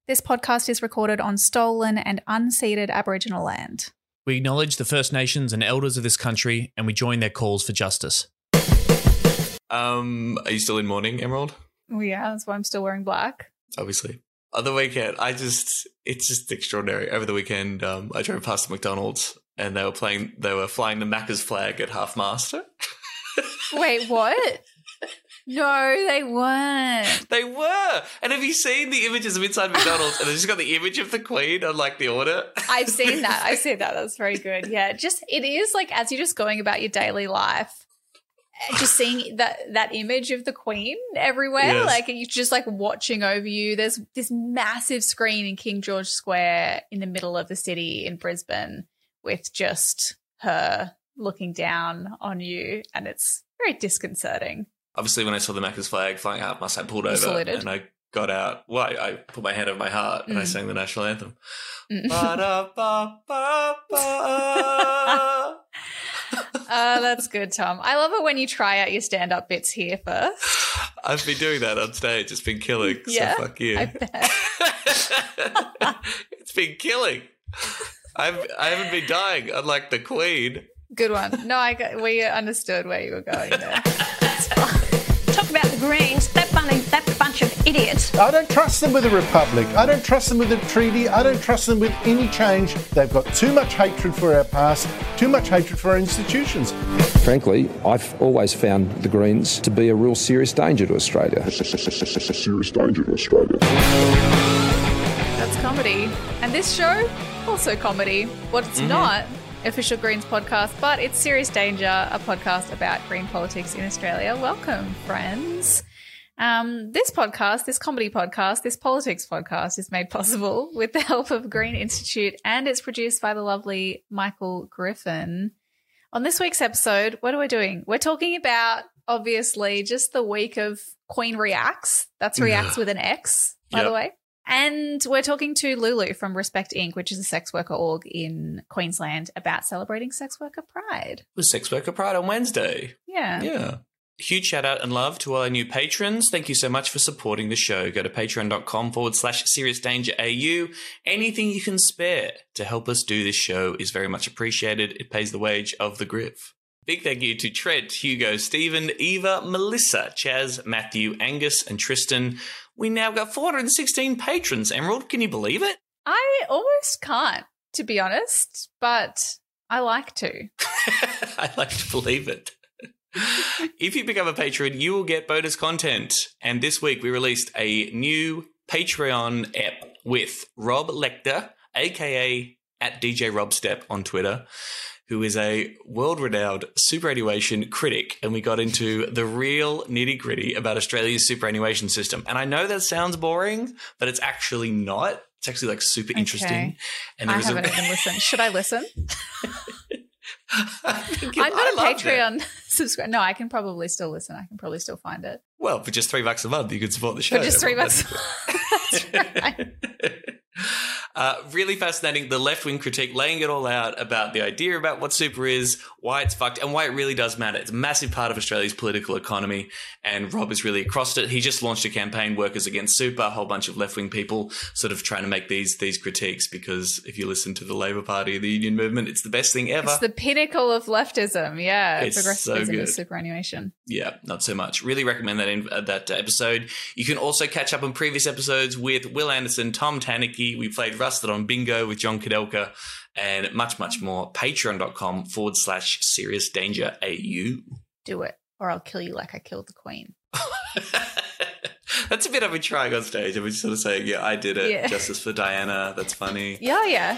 This podcast is recorded on stolen and unceded Aboriginal land. We acknowledge the First Nations and elders of this country, and we join their calls for justice. Are you still in mourning, Emerald? Oh, yeah, that's why I'm still wearing black. Obviously. On the weekend, it's just extraordinary. Over the weekend, I drove past the McDonald's and they were flying the Macca's flag at half-mast. Wait, what? No, they weren't. They were. And have you seen the images of inside McDonald's and they've just got the image of the Queen on like the order? I've seen that. That's very good. Yeah, it is like as you're just going about your daily life, just seeing that image of the Queen everywhere, yes. like you're just like watching over you. There's this massive screen in King George Square in the middle of the city in Brisbane with just her looking down on you, and it's very disconcerting. Obviously, when I saw the Macca's flag flying out, I pulled over saluted. and I got out. Well, I put my hand over my heart and I sang the national anthem. That's good, Tom. I love it when you try out your stand-up bits here first. I've been doing that on stage. It's been killing. Yeah, so fuck you. I bet. It's been killing. I haven't been dying, unlike the Queen. Good one. No, we understood where you were going there. Talk about the Greens, that bunch of idiots. I don't trust them with a republic. I don't trust them with a treaty. I don't trust them with any change. They've got too much hatred for our past, too much hatred for our institutions. Frankly, I've always found the Greens to be a real serious danger to Australia. Serious danger to Australia. That's comedy. And this show, also comedy. What it's not, Official Greens podcast, but it's Serious Danger, a podcast about green politics in Australia. Welcome, friends. This podcast, this comedy podcast, this politics podcast is made possible with the help of Green Institute, and it's produced by the lovely Michael Griffin. On this week's episode, what are we doing? We're talking about, obviously, just the week of Queen Reacts. That's Reacts with an X, by the way. And we're talking to Lulu from Respect Inc., which is a sex worker org in Queensland, about celebrating sex worker pride. It was Sex Worker Pride on Wednesday. Yeah. Huge shout out and love to all our new patrons. Thank you so much for supporting the show. Go to patreon.com/seriousdangerau. Anything you can spare to help us do this show is very much appreciated. It pays the wage of the Griff. Big thank you to Trent, Hugo, Stephen, Eva, Melissa, Chaz, Matthew, Angus, and Tristan. We now got 416 patrons, Emerald. Can you believe it? I almost can't, to be honest, but I like to. I like to believe it. If you become a patron, you will get bonus content. And this week we released a new Patreon app with Rob Lecter, a.k.a. at DJ Robstep on Twitter, who is a world-renowned superannuation critic, and we got into the real nitty-gritty about Australia's superannuation system. And I know that sounds boring, but it's actually not. It's actually like super interesting. And I haven't even listened. Should I listen? I'm not a Patreon subscriber. No, I can probably still listen. I can probably still find it. Well, for just $3 a month, you can support the show. For just $3 That's right. Really fascinating. The left-wing critique, laying it all out about the idea about what super is, why it's fucked, and why it really does matter. It's a massive part of Australia's political economy, and Rob is really across it. He just launched a campaign, Workers Against Super, a whole bunch of left-wing people sort of trying to make these critiques, because if you listen to the Labor Party, the union movement, it's the best thing ever. It's the pinnacle of leftism, yeah. It's progressivism so good. is superannuation. Yeah, not so much. Really recommend that episode. You can also catch up on previous episodes with Will Anderson, Tom Tanuki. We played Rusted on Bingo with John Kudelka, and much, much more. Patreon.com/seriousdangerau. Do it, or I'll kill you like I killed the Queen. That's a bit of a trying on stage. I was sort of saying, yeah, I did it. Yeah. Justice for Diana. That's funny. Yeah.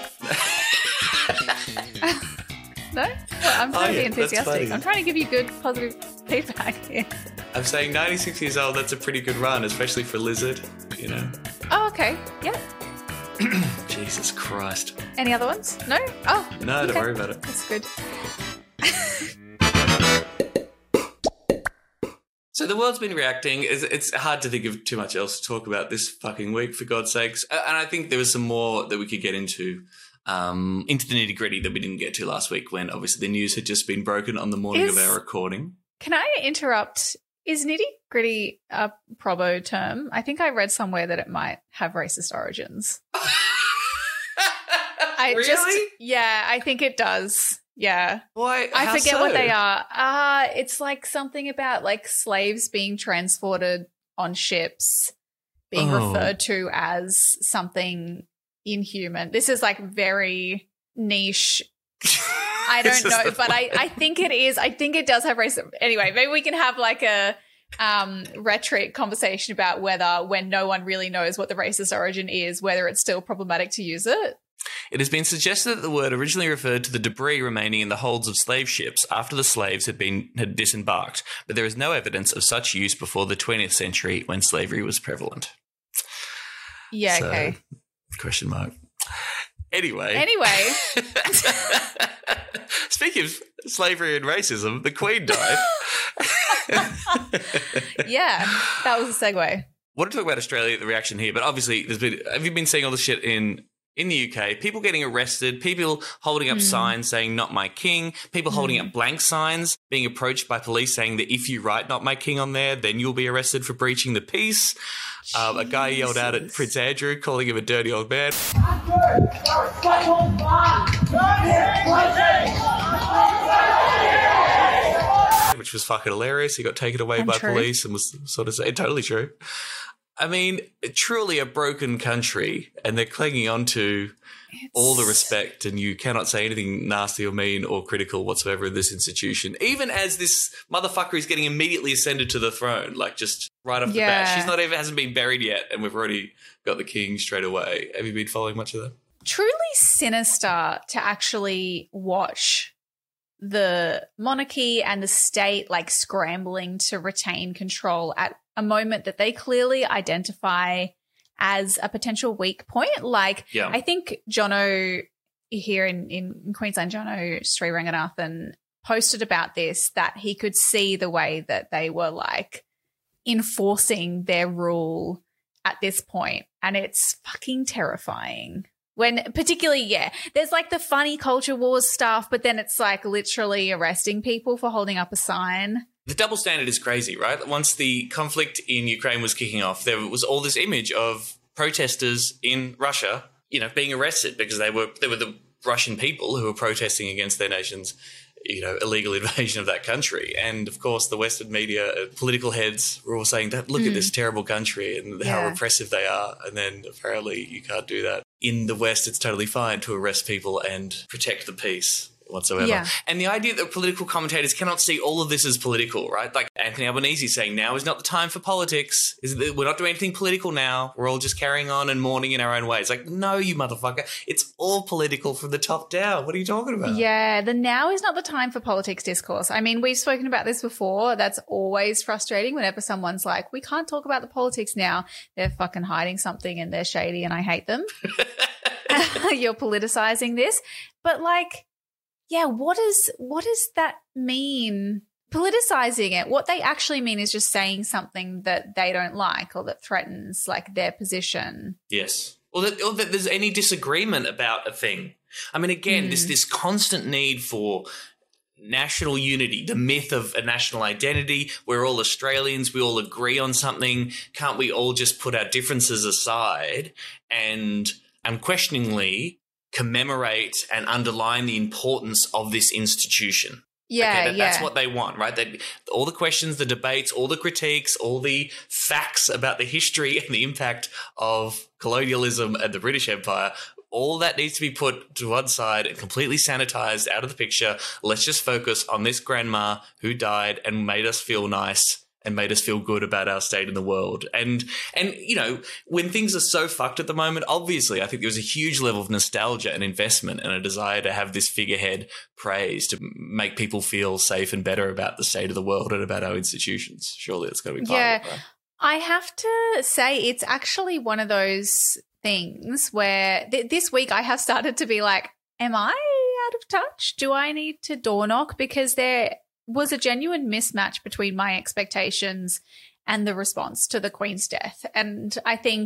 No? Well, I'm trying to be enthusiastic. I'm trying to give you good, positive feedback here. I'm saying 96 years old, that's a pretty good run, especially for Lizard, you know. Oh, okay. Yeah. Jesus Christ. Any other ones? No? Oh. No, okay. Don't worry about it. That's good. So the world's been reacting. It's hard to think of too much else to talk about this fucking week, for God's sakes. And I think there was some more that we could get into the nitty-gritty that we didn't get to last week, when obviously the news had just been broken on the morning of our recording. Can I interrupt Is nitty-gritty a probo term? I think I read somewhere that it might have racist origins. Really? Yeah, I think it does. Yeah. Why? I How forget so? what they are. It's like something about like slaves being transported on ships being referred to as something inhuman. This is like very niche. I don't know, but I think it is. I think it does have racism. Anyway, maybe we can have like a rhetoric conversation about whether, when no one really knows what the racist origin is, whether it's still problematic to use it. It has been suggested that the word originally referred to the debris remaining in the holds of slave ships after the slaves had disembarked, but there is no evidence of such use before the 20th century when slavery was prevalent. Yeah, So, okay. Question mark. Anyway. Speaking of slavery and racism, the Queen died. Yeah, that was a segue. I want to talk about Australia, the reaction here, but obviously have you been seeing all this shit in the UK? People getting arrested, people holding up signs saying "Not My King," people holding up blank signs, being approached by police saying that if you write "Not My King" on there, then you'll be arrested for breaching the peace. A guy yelled out at Prince Andrew, calling him a dirty old man. Which was fucking hilarious. He got taken away by police and was sort of saying, totally true. I mean, truly a broken country, and they're clinging on to all the respect, and you cannot say anything nasty or mean or critical whatsoever in this institution, even as this motherfucker is getting immediately ascended to the throne, like just right off the bat. She's not even, hasn't been buried yet, and we've already got the king straight away. Have you been following much of that? Truly sinister to actually watch the monarchy and the state like scrambling to retain control at a moment that they clearly identify as a potential weak point. Like, I think Jono here in Queensland, Jono Sri Ranganathan posted about this, that he could see the way that they were like enforcing their rule at this point, and it's fucking terrifying. When particularly, there's like the funny culture wars stuff, but then it's like literally arresting people for holding up a sign. The double standard is crazy, right? Once the conflict in Ukraine was kicking off, there was all this image of protesters in Russia, you know, being arrested because they were the Russian people who were protesting against their nation's, you know, illegal invasion of that country. And of course, the Western media, political heads were all saying that, look at this terrible country and how repressive they are. And then apparently you can't do that. In the West, it's totally fine to arrest people and protect the peace whatsoever. Yeah. And the idea that political commentators cannot see all of this as political, right? Like Anthony Albanese saying, now is not the time for politics. We're not doing anything political now. We're all just carrying on and mourning in our own ways. Like, no, you motherfucker. It's all political from the top down. What are you talking about? Yeah, the now is not the time for politics discourse. I mean, we've spoken about this before. That's always frustrating whenever someone's like, we can't talk about the politics now. They're fucking hiding something and they're shady and I hate them. You're politicizing this. But like, yeah, what does that mean? Politicizing it, what they actually mean is just saying something that they don't like or that threatens like their position. Yes. Or that there's any disagreement about a thing. I mean, again, this constant need for national unity, the myth of a national identity. We're all Australians. We all agree on something. Can't we all just put our differences aside and unquestioningly commemorate and underline the importance of this institution? That's what they want, right? All the questions, the debates, all the critiques, all the facts about the history and the impact of colonialism and the British Empire, all that needs to be put to one side and completely sanitized out of the picture. Let's just focus on this grandma who died and made us feel nice and made us feel good about our state in the world. And you know, when things are so fucked at the moment, obviously I think there was a huge level of nostalgia and investment and a desire to have this figurehead praised to make people feel safe and better about the state of the world and about our institutions. Surely it's got to be part of it, right? I have to say it's actually one of those things where this week I have started to be like, am I out of touch? Do I need to door knock? Because there was a genuine mismatch between my expectations and the response to the Queen's death. And I think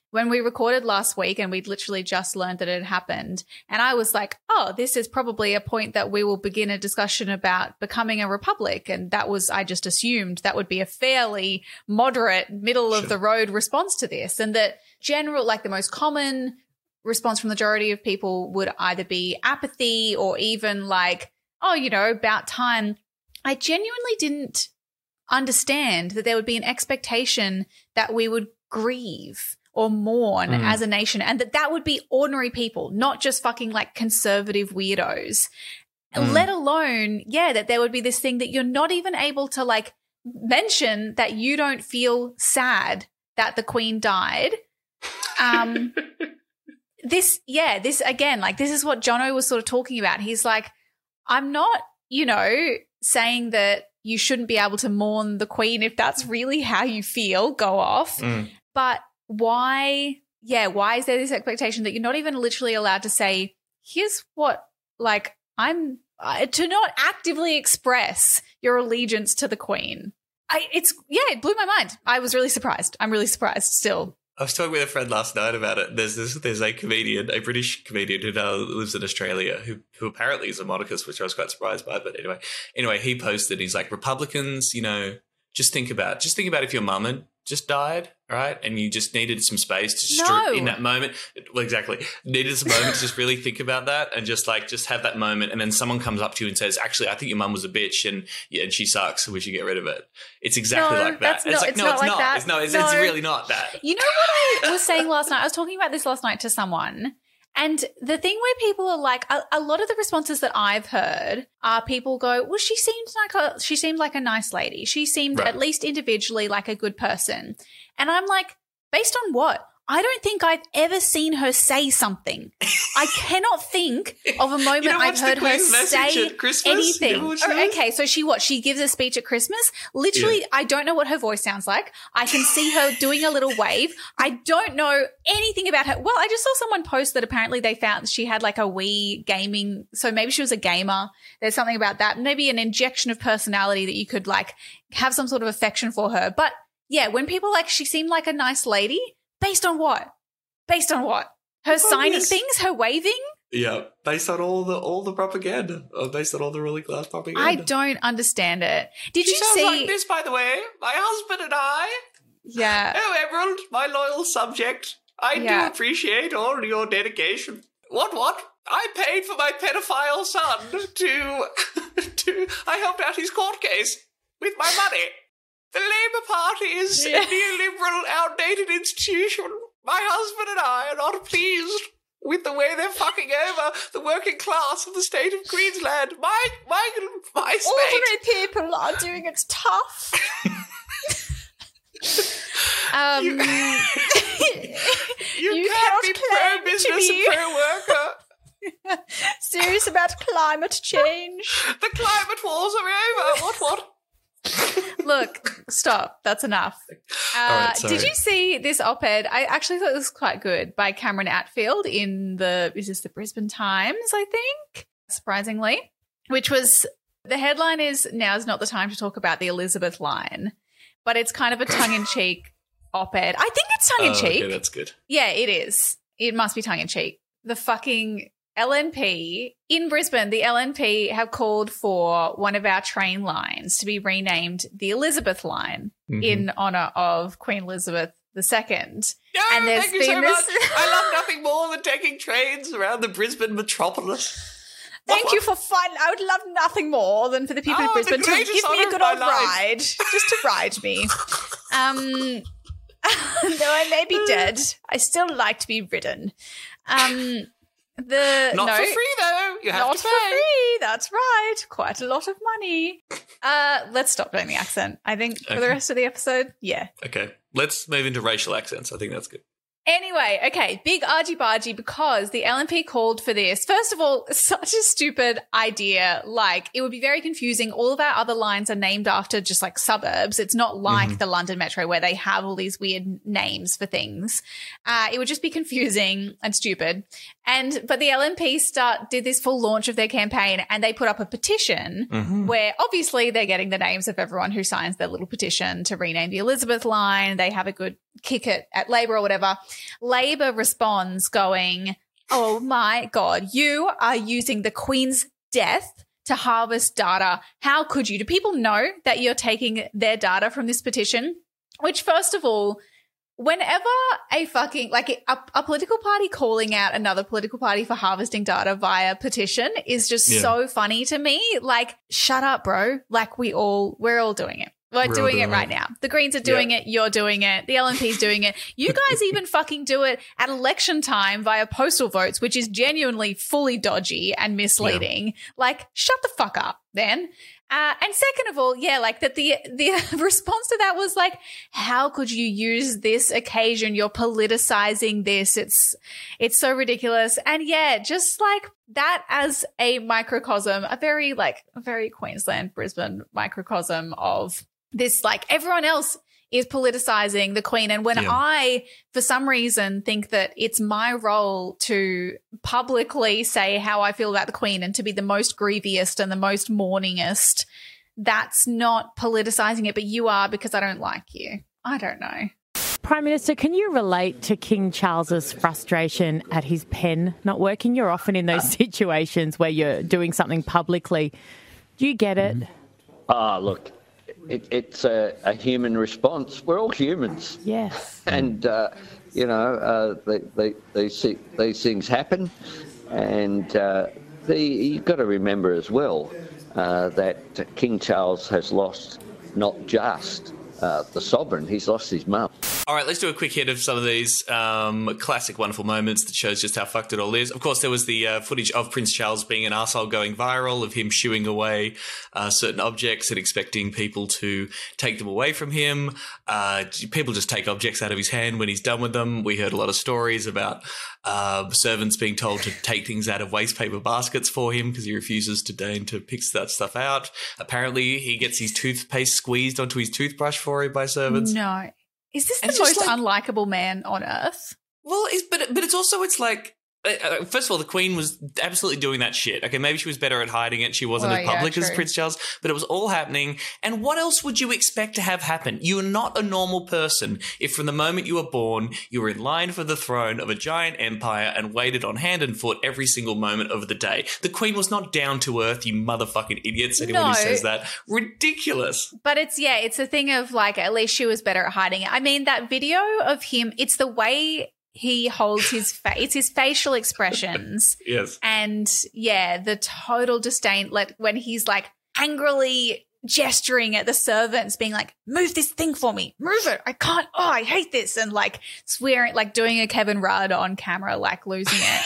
when we recorded last week and we'd literally just learned that it had happened. And I was like, oh, this is probably a point that we will begin a discussion about becoming a republic. And that was, I just assumed that would be a fairly moderate, middle of the road response to this. And that the most common response from the majority of people would either be apathy or even like, oh, about time. I genuinely didn't understand that there would be an expectation that we would grieve or mourn as a nation, and that would be ordinary people, not just fucking like conservative weirdos. Let alone, that there would be this thing that you're not even able to like mention that you don't feel sad that the Queen died. This again, like this is what Jono was sort of talking about. He's like, I'm not, saying that you shouldn't be able to mourn the Queen if that's really how you feel, go off. But why is there this expectation that you're not even literally allowed to say, here's what, like, to not actively express your allegiance to the Queen? It blew my mind. I was really surprised. I'm really surprised still. I was talking with a friend last night about it. There's a comedian, a British comedian who now lives in Australia who apparently is a monarchist, which I was quite surprised by. But anyway, he posted, he's like, Republicans, just think about if your mum had just died, right? And you just needed some space to in that moment. Well, exactly. Needed some moment to just really think about that and just have that moment. And then someone comes up to you and says, actually, I think your mum was a bitch and she sucks. So we should get rid of it. It's exactly like that. It's really not that. You know what I was saying last night? I was talking about this last night to someone. And the thing where people are like, a lot of the responses that I've heard are people go, well, she seemed like a nice lady. She seemed at least individually like a good person. And I'm like, based on what? I don't think I've ever seen her say something. I cannot think of a moment I've heard her say anything. Okay, so she gives a speech at Christmas. Literally, I don't know what her voice sounds like. I can see her doing a little wave. I don't know anything about her. Well, I just saw someone post that apparently they found she had like a Wii gaming, so maybe she was a gamer. There's something about that. Maybe an injection of personality that you could like have some sort of affection for her. But yeah, when people like, she seemed like a nice lady. Based on what? Her signing things? Her waving? Yeah, based on all the propaganda, or based on all the ruling class propaganda. I don't understand it. Did you see? Like this, by the way, my husband and I. Yeah. Oh, Emerald, my loyal subject. I do appreciate all your dedication. What? I paid for my pedophile son to. I helped out his court case with my money. The Labour Party is a neoliberal, outdated institution. My husband and I are not pleased with the way they're fucking over the working class of the state of Queensland. My state. Ordinary people are doing it tough. You can't be pro-business and pro-worker. Serious about climate change. The climate wars are over. What? Look, stop. That's enough. Right, did you see this op-ed? I actually thought it was quite good, by Cameron Atfield in the Brisbane Times, I think, surprisingly, which was, the headline is, "Now's not the time to talk about the Elizabeth line," but it's kind of a tongue-in-cheek op-ed. I think it's tongue-in-cheek. Okay, that's good. Yeah, it is. It must be tongue-in-cheek. The fucking LNP in Brisbane, the LNP have called for one of our train lines to be renamed the Elizabeth line in honour of Queen Elizabeth II. No, and there's thank you been so this. much. I love nothing more than taking trains around the Brisbane metropolis. Thank you for fun. I would love nothing more than for the people of Brisbane to give me a good old ride, just to ride me. Though I may be dead, I still like to be ridden. Not for free, though. You have to pay. Not for free. That's right. Quite a lot of money. Let's stop doing the accent. I think for the rest of the episode, Okay, let's move into racial accents. I think that's good. Anyway, okay, big argy-bargy because the LNP called for this. First of all, such a stupid idea. Like, it would be very confusing. All of our other lines are named after just like suburbs. It's not like the London Metro where they have all these weird names for things. It would just be confusing and stupid. But the LNP did this full launch of their campaign, and they put up a petition where obviously they're getting the names of everyone who signs their little petition to rename the Elizabeth line. They have a good kick it at Labor or whatever. Labor responds going, oh my God, you are using the Queen's death to harvest data. How could you? Do people know that you're taking their data from this petition? Which, first of all, whenever a fucking, like a political party calling out another political party for harvesting data via petition is just so funny to me. Like, shut up, bro. Like, we're all doing it. We're doing it right now. The Greens are doing it. You're doing it. The LNP's doing it. You guys even fucking do it at election time via postal votes, which is genuinely fully dodgy and misleading. Yeah. Like, shut the fuck up then. And second of all, like that the response to that was like, how could you use this occasion? You're politicizing this. It's so ridiculous. And just like that as a microcosm, a very Queensland, Brisbane microcosm of this, like everyone else is politicizing the Queen. And when I, for some reason, think that it's my role to publicly say how I feel about the Queen and to be the most grieviest and the most mourningest, that's not politicizing it, but you are because I don't like you. I don't know. Prime Minister, can you relate to King Charles's frustration at his pen not working? You're often in those situations where you're doing something publicly. Do you get it? Look. It's a human response. We're all humans. Yes. And, these things happen. And you've got to remember as well that King Charles has lost not just the sovereign, he's lost his mum. All right, let's do a quick hit of some of these classic wonderful moments that shows just how fucked it all is. Of course, there was the footage of Prince Charles being an arsehole going viral, of him shooing away certain objects and expecting people to take them away from him. People just take objects out of his hand when he's done with them. We heard a lot of stories about servants being told to take things out of waste paper baskets for him because he refuses to deign to pick that stuff out. Apparently, he gets his toothpaste squeezed onto his toothbrush for him by servants. No. Is this the most unlikable man on earth? Well, but it's also, it's like, first of all, the Queen was absolutely doing that shit. Okay, maybe she was better at hiding it. She wasn't as public as Prince Charles, but it was all happening. And what else would you expect to have happen? You are not a normal person if from the moment you were born, you were in line for the throne of a giant empire and waited on hand and foot every single moment of the day. The Queen was not down to earth, you motherfucking idiots. Anyone who says that, ridiculous. But it's a thing of like, at least she was better at hiding it. I mean, that video of him, it's the way he holds his face. It's his facial expressions. Yes. And the total disdain, like when he's like angrily gesturing at the servants being like, move this thing for me, move it, I can't, I hate this, and like swearing, like doing a Kevin Rudd on camera, like losing it.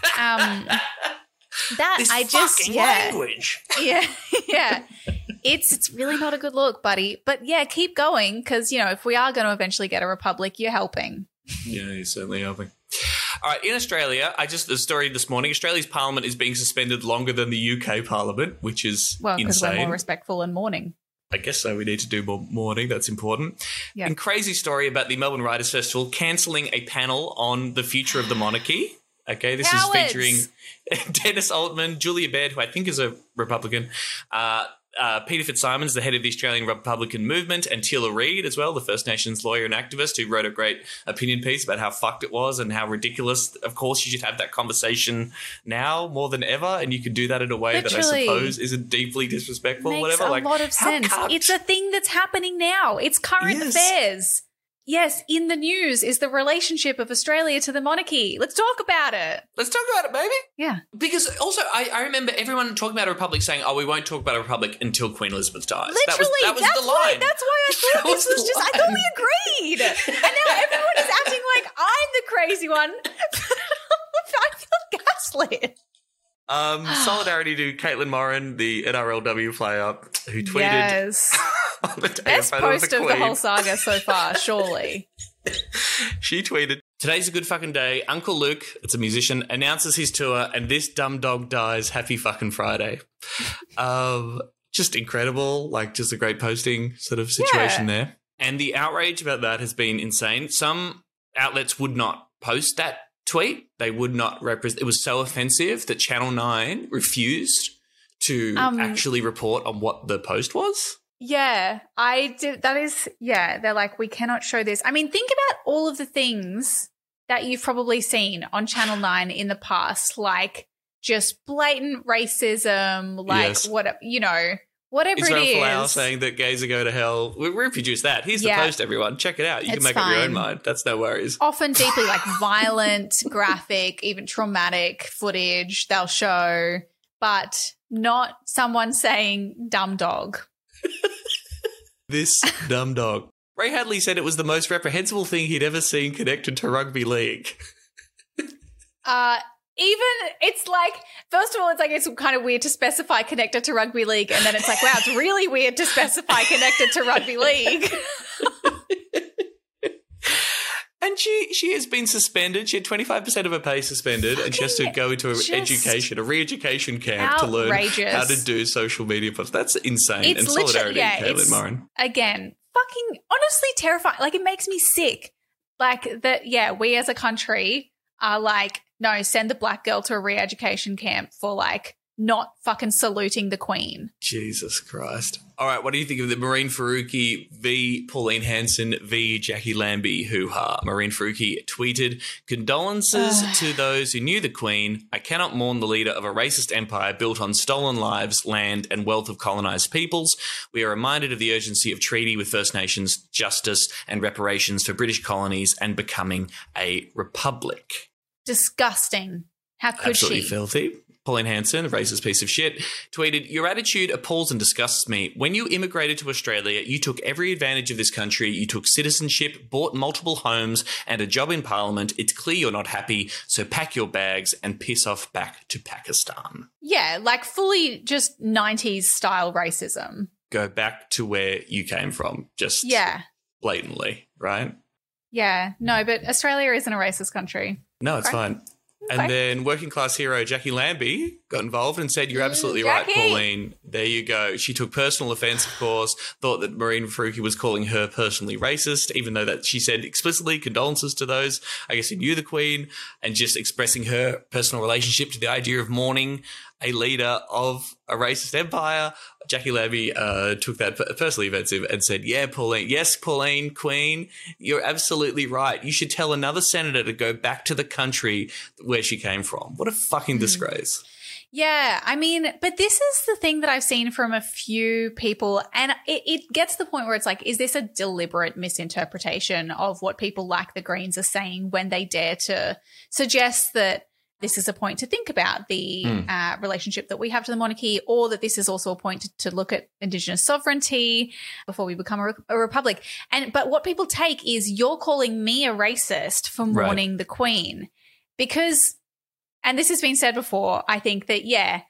That this I just fucking language. Yeah. It's really not a good look, buddy. But keep going, because if we are going to eventually get a republic, you're helping. Yeah, he's certainly helping. All right, in Australia, the story this morning, Australia's parliament is being suspended longer than the UK parliament, which is insane. Well, because we're more respectful and mourning. I guess so. We need to do more mourning. That's important. Yep. And crazy story about the Melbourne Writers' Festival cancelling a panel on the future of the monarchy. Okay, this is featuring Dennis Altman, Julia Baird, who I think is a Republican, Peter Fitzsimons, the head of the Australian Republican Movement, and Tila Reid as well, the First Nations lawyer and activist who wrote a great opinion piece about how fucked it was and how ridiculous. Of course, you should have that conversation now more than ever, and you can do that in a way that I suppose isn't deeply disrespectful. Makes whatever. a lot of sense. It's a thing that's happening now. It's current affairs. Yes, in the news is the relationship of Australia to the monarchy. Let's talk about it. Let's talk about it, baby. Yeah. Because also, I remember everyone talking about a republic saying, we won't talk about a republic until Queen Elizabeth dies. Literally, that was the line. That's why I thought this was just, I thought we agreed. And now everyone is acting like I'm the crazy one. I feel gaslit. Solidarity to Caitlin Moran, the NRLW player, who tweeted... Yes. on the day Best post of the whole saga so far, surely. She tweeted, "Today's a good fucking day. Uncle Luke," it's a musician, "announces his tour and this dumb dog dies. Happy fucking Friday." Just incredible. Like, just a great posting sort of situation there. And the outrage about that has been insane. Some outlets would not post that tweet. They would not represent. It was so offensive that Channel 9 refused to actually report on what the post was. Yeah, I did. That is, yeah, they're like, we cannot show this. I mean, think about all of the things that you've probably seen on Channel 9 in the past, like just blatant racism, like whatever Israel it is. Folau saying that gays are going to hell. We reproduced that. Here's the post, everyone. Check it out. You can make up your own mind. That's no worries. Often deeply like violent, graphic, even traumatic footage they'll show, but not someone saying dumb dog. This dumb dog. Ray Hadley said it was the most reprehensible thing he'd ever seen connected to rugby league. Even it's like, first of all, it's kind of weird to specify connected to rugby league, and then it's like, wow, it's really weird to specify connected to rugby league. And she has been suspended. She had 25% of her pay suspended, and she has to go into a re-education camp to learn how to do social media posts. That's insane. It's and solidarity, Caitlin Moran. Again, fucking honestly terrifying. Like, it makes me sick. Like that, we as a country are like, no, send the black girl to a re-education camp for like not fucking saluting the Queen. Jesus Christ. All right, what do you think of the Maureen Faruqi v. Pauline Hanson v. Jackie Lambie hoo-ha? Maureen Faruqi tweeted, condolences to those who knew the Queen. I cannot mourn the leader of a racist empire built on stolen lives, land, and wealth of colonised peoples. We are reminded of the urgency of treaty with First Nations, justice, and reparations for British colonies and becoming a republic. Disgusting. How could Absolutely she? Filthy. Pauline Hanson, a racist piece of shit, tweeted, your attitude appalls and disgusts me. When you immigrated to Australia, you took every advantage of this country. You took citizenship, bought multiple homes and a job in Parliament. It's clear you're not happy, so pack your bags and piss off back to Pakistan. Yeah, like fully just 90s style racism. Go back to where you came from, just blatantly, right? Yeah, no, but Australia isn't a racist country. No, it's fine. And then working class hero Jackie Lambie got involved and said, you're absolutely Jackie. right, Pauline. There you go. She took personal offence, of course, thought that Maureen Faruqi was calling her personally racist, even though that she said explicitly condolences to those, I guess, who knew the Queen, and just expressing her personal relationship to the idea of mourning a leader of a racist empire. Jackie Lambie took that personally offensive and said, Pauline, Queen, you're absolutely right. You should tell another senator to go back to the country where she came from. What a fucking disgrace. Yeah, I mean, but this is the thing that I've seen from a few people, and it gets to the point where it's like, is this a deliberate misinterpretation of what people like the Greens are saying when they dare to suggest that this is a point to think about the relationship that we have to the monarchy, or that this is also a point to look at Indigenous sovereignty before we become a republic. But what people take is, you're calling me a racist for mourning the Queen. Because, and this has been said before, I think that,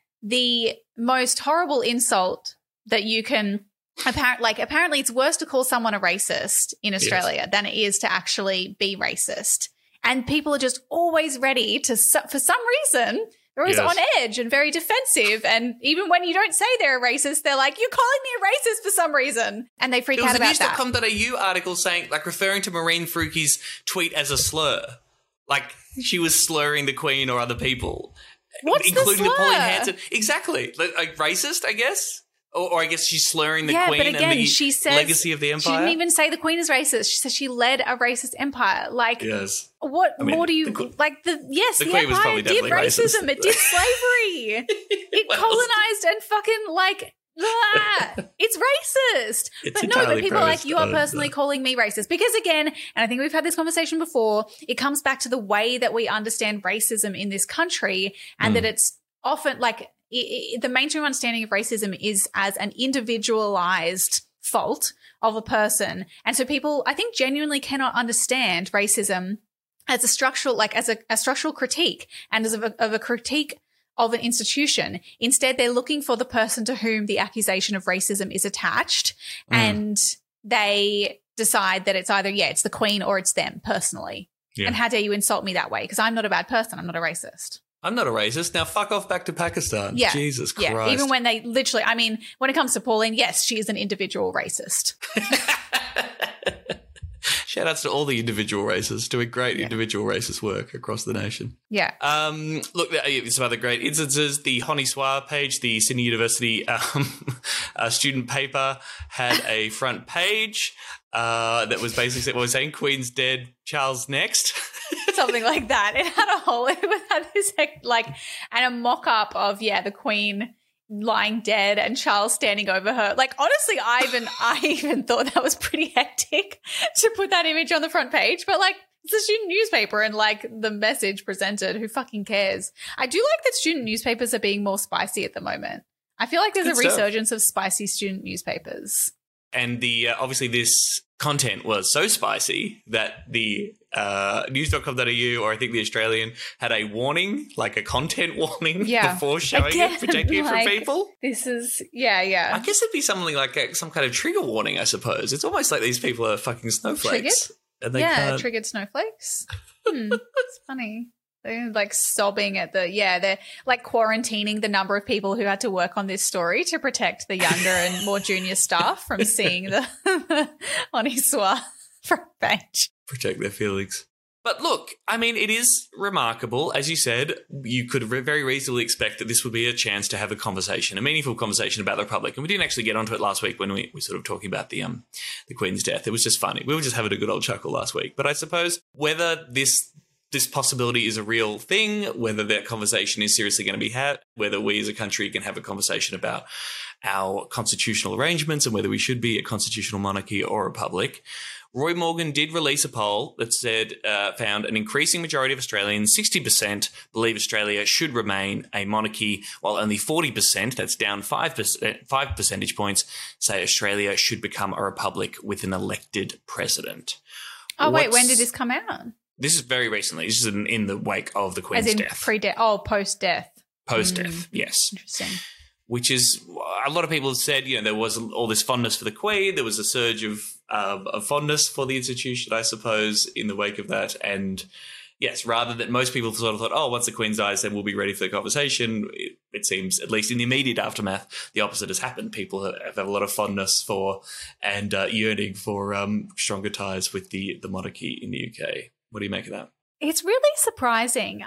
the most horrible insult that you can apparently it's worse to call someone a racist in Australia than it is to actually be racist. And people are just always ready to, for some reason, they're always on edge and very defensive. And even when you don't say they're a racist, they're like, you're calling me a racist for some reason. And they freak out about that. There was a news.com.au article saying, like, referring to Maureen Faruqi's tweet as a slur. Like, she was slurring the Queen or other people. What's including the slur? Pauline Hanson. Exactly. Like racist, I guess? Or I guess she's slurring the Queen but again, and the she says, legacy of the empire. She didn't even say the Queen is racist. She said she led a racist empire. Like, what more do you like? The empire did racism. It did slavery. It colonized and fucking it's racist. But people are like, you are personally calling me racist. Because again, and I think we've had this conversation before, it comes back to the way that we understand racism in this country, and that it's often like, the mainstream understanding of racism is as an individualized fault of a person. And so people, I think, genuinely cannot understand racism as a structural, as a structural critique and as of a critique of an institution. Instead, they're looking for the person to whom the accusation of racism is attached, and they decide that it's either, it's the Queen or it's them personally. Yeah. And how dare you insult me that way? Because I'm not a bad person. I'm not a racist. I'm not a racist. Now fuck off back to Pakistan. Yeah. Jesus Christ. Yeah. Even when they literally, I mean, when it comes to Pauline, yes, she is an individual racist. Shout outs to all the individual racists doing great individual racist work across the nation. Yeah. Look, some other great instances. The Honi Soit page, the Sydney University student paper had a front page that was basically saying Queen's dead, Charles next. Something like that. It had this and a mock-up of, the Queen lying dead and Charles standing over her. Like, honestly, I even thought that was pretty hectic to put that image on the front page, but like, it's a student newspaper and like the message presented, who fucking cares? I do like that student newspapers are being more spicy at the moment. I feel like there's a resurgence of spicy student newspapers. And the obviously this content was so spicy that the news.com.au, or I think the Australian, had a warning, like a content warning before showing it, protecting it from people. This is, I guess it'd be something like some kind of trigger warning, I suppose. It's almost like these people are fucking snowflakes. Triggered? And they can't... triggered snowflakes. It's funny. They're like sobbing at they're like quarantining the number of people who had to work on this story to protect the younger and more junior staff from seeing the Oniswa front page. Protect their feelings. But look, I mean, it is remarkable. As you said, you could very reasonably expect that this would be a chance to have a conversation, a meaningful conversation about the Republic. And we didn't actually get onto it last week when we were sort of talking about the Queen's death. It was just funny. We were just having a good old chuckle last week. But I suppose whether this possibility is a real thing, whether that conversation is seriously going to be had, whether we as a country can have a conversation about our constitutional arrangements and whether we should be a constitutional monarchy or a republic. Roy Morgan did release a poll that said, found an increasing majority of Australians, 60%, believe Australia should remain a monarchy, while only 40%, that's down 5 percentage points, say Australia should become a republic with an elected president. Oh, wait, when did this come out? This is very recently. This is in the wake of the Queen's death. Pre-death. Oh, post-death. Post-death, yes. Interesting. Which is, a lot of people have said, there was all this fondness for the Queen. There was a surge of fondness for the institution, I suppose, in the wake of that. And yes, rather than most people sort of thought, once the Queen dies, then we'll be ready for the conversation. It seems, at least in the immediate aftermath, the opposite has happened. People have a lot of fondness for and yearning for stronger ties with the monarchy in the UK. What do you make of that? It's really surprising.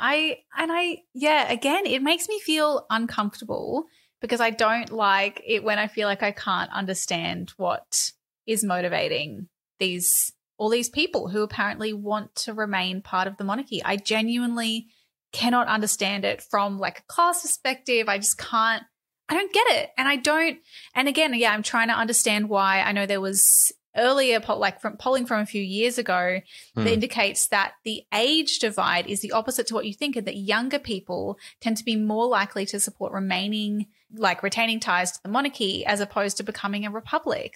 Again, it makes me feel uncomfortable because I don't like it when I feel like I can't understand what is motivating all these people who apparently want to remain part of the monarchy. I genuinely cannot understand it from like a class perspective. I don't get it. And again, I'm trying to understand why. I know there was earlier, from polling from a few years ago, that indicates that the age divide is the opposite to what you think, and that younger people tend to be more likely to support retaining ties to the monarchy as opposed to becoming a republic.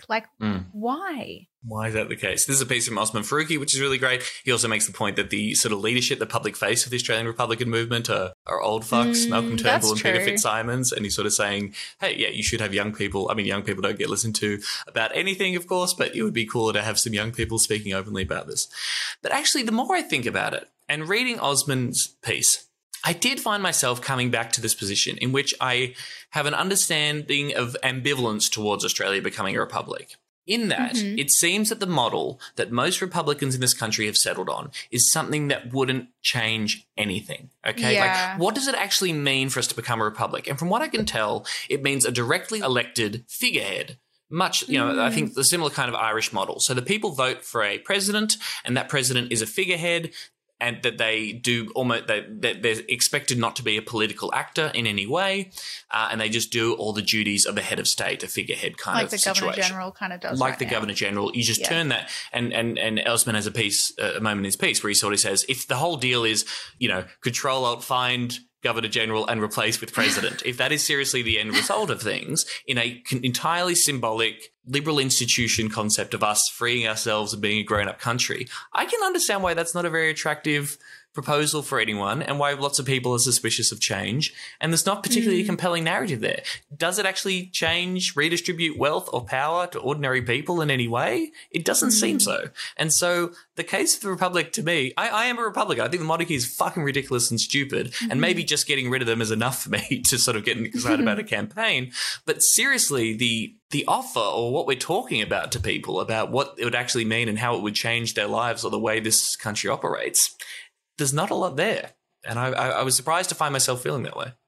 Why? Why is that the case? This is a piece from Osman Faruqi, which is really great. He also makes the point that the sort of leadership, the public face of the Australian Republican movement are old fucks, Malcolm Turnbull and Peter Fitzsimons. And he's sort of saying, hey, you should have young people. I mean, young people don't get listened to about anything, of course, but it would be cooler to have some young people speaking openly about this. But actually, the more I think about it and reading Osman's piece, I did find myself coming back to this position in which I have an understanding of ambivalence towards Australia becoming a republic. In that, it seems that the model that most Republicans in this country have settled on is something that wouldn't change anything, okay? Yeah. What does it actually mean for us to become a republic? And from what I can tell, it means a directly elected figurehead. Much, I think the similar kind of Irish model. So the people vote for a president, and that president is a figurehead, and that they do that they're expected not to be a political actor in any way, and they just do all the duties of a head of state, a figurehead kind of situation. Like the Governor General kind of does. Like the Governor General, you just turn that, and Osman has a moment in his piece where he sort of says, if the whole deal is, Control Alt Find Governor General and replace with President, if that is seriously the end result of things, in a entirely symbolic liberal institution concept of us freeing ourselves and being a grown-up country, I can understand why that's not a very attractive proposal for anyone and why lots of people are suspicious of change. And there's not particularly a compelling narrative there. Does it actually redistribute wealth or power to ordinary people in any way? It doesn't seem so. And so the case of the Republic, to me, I am a Republican. I think the monarchy is fucking ridiculous and stupid, and maybe just getting rid of them is enough for me to sort of get excited about a campaign. But seriously, the offer, or what we're talking about to people about what it would actually mean and how it would change their lives or the way this country operates, there's not a lot there. And I was surprised to find myself feeling that way.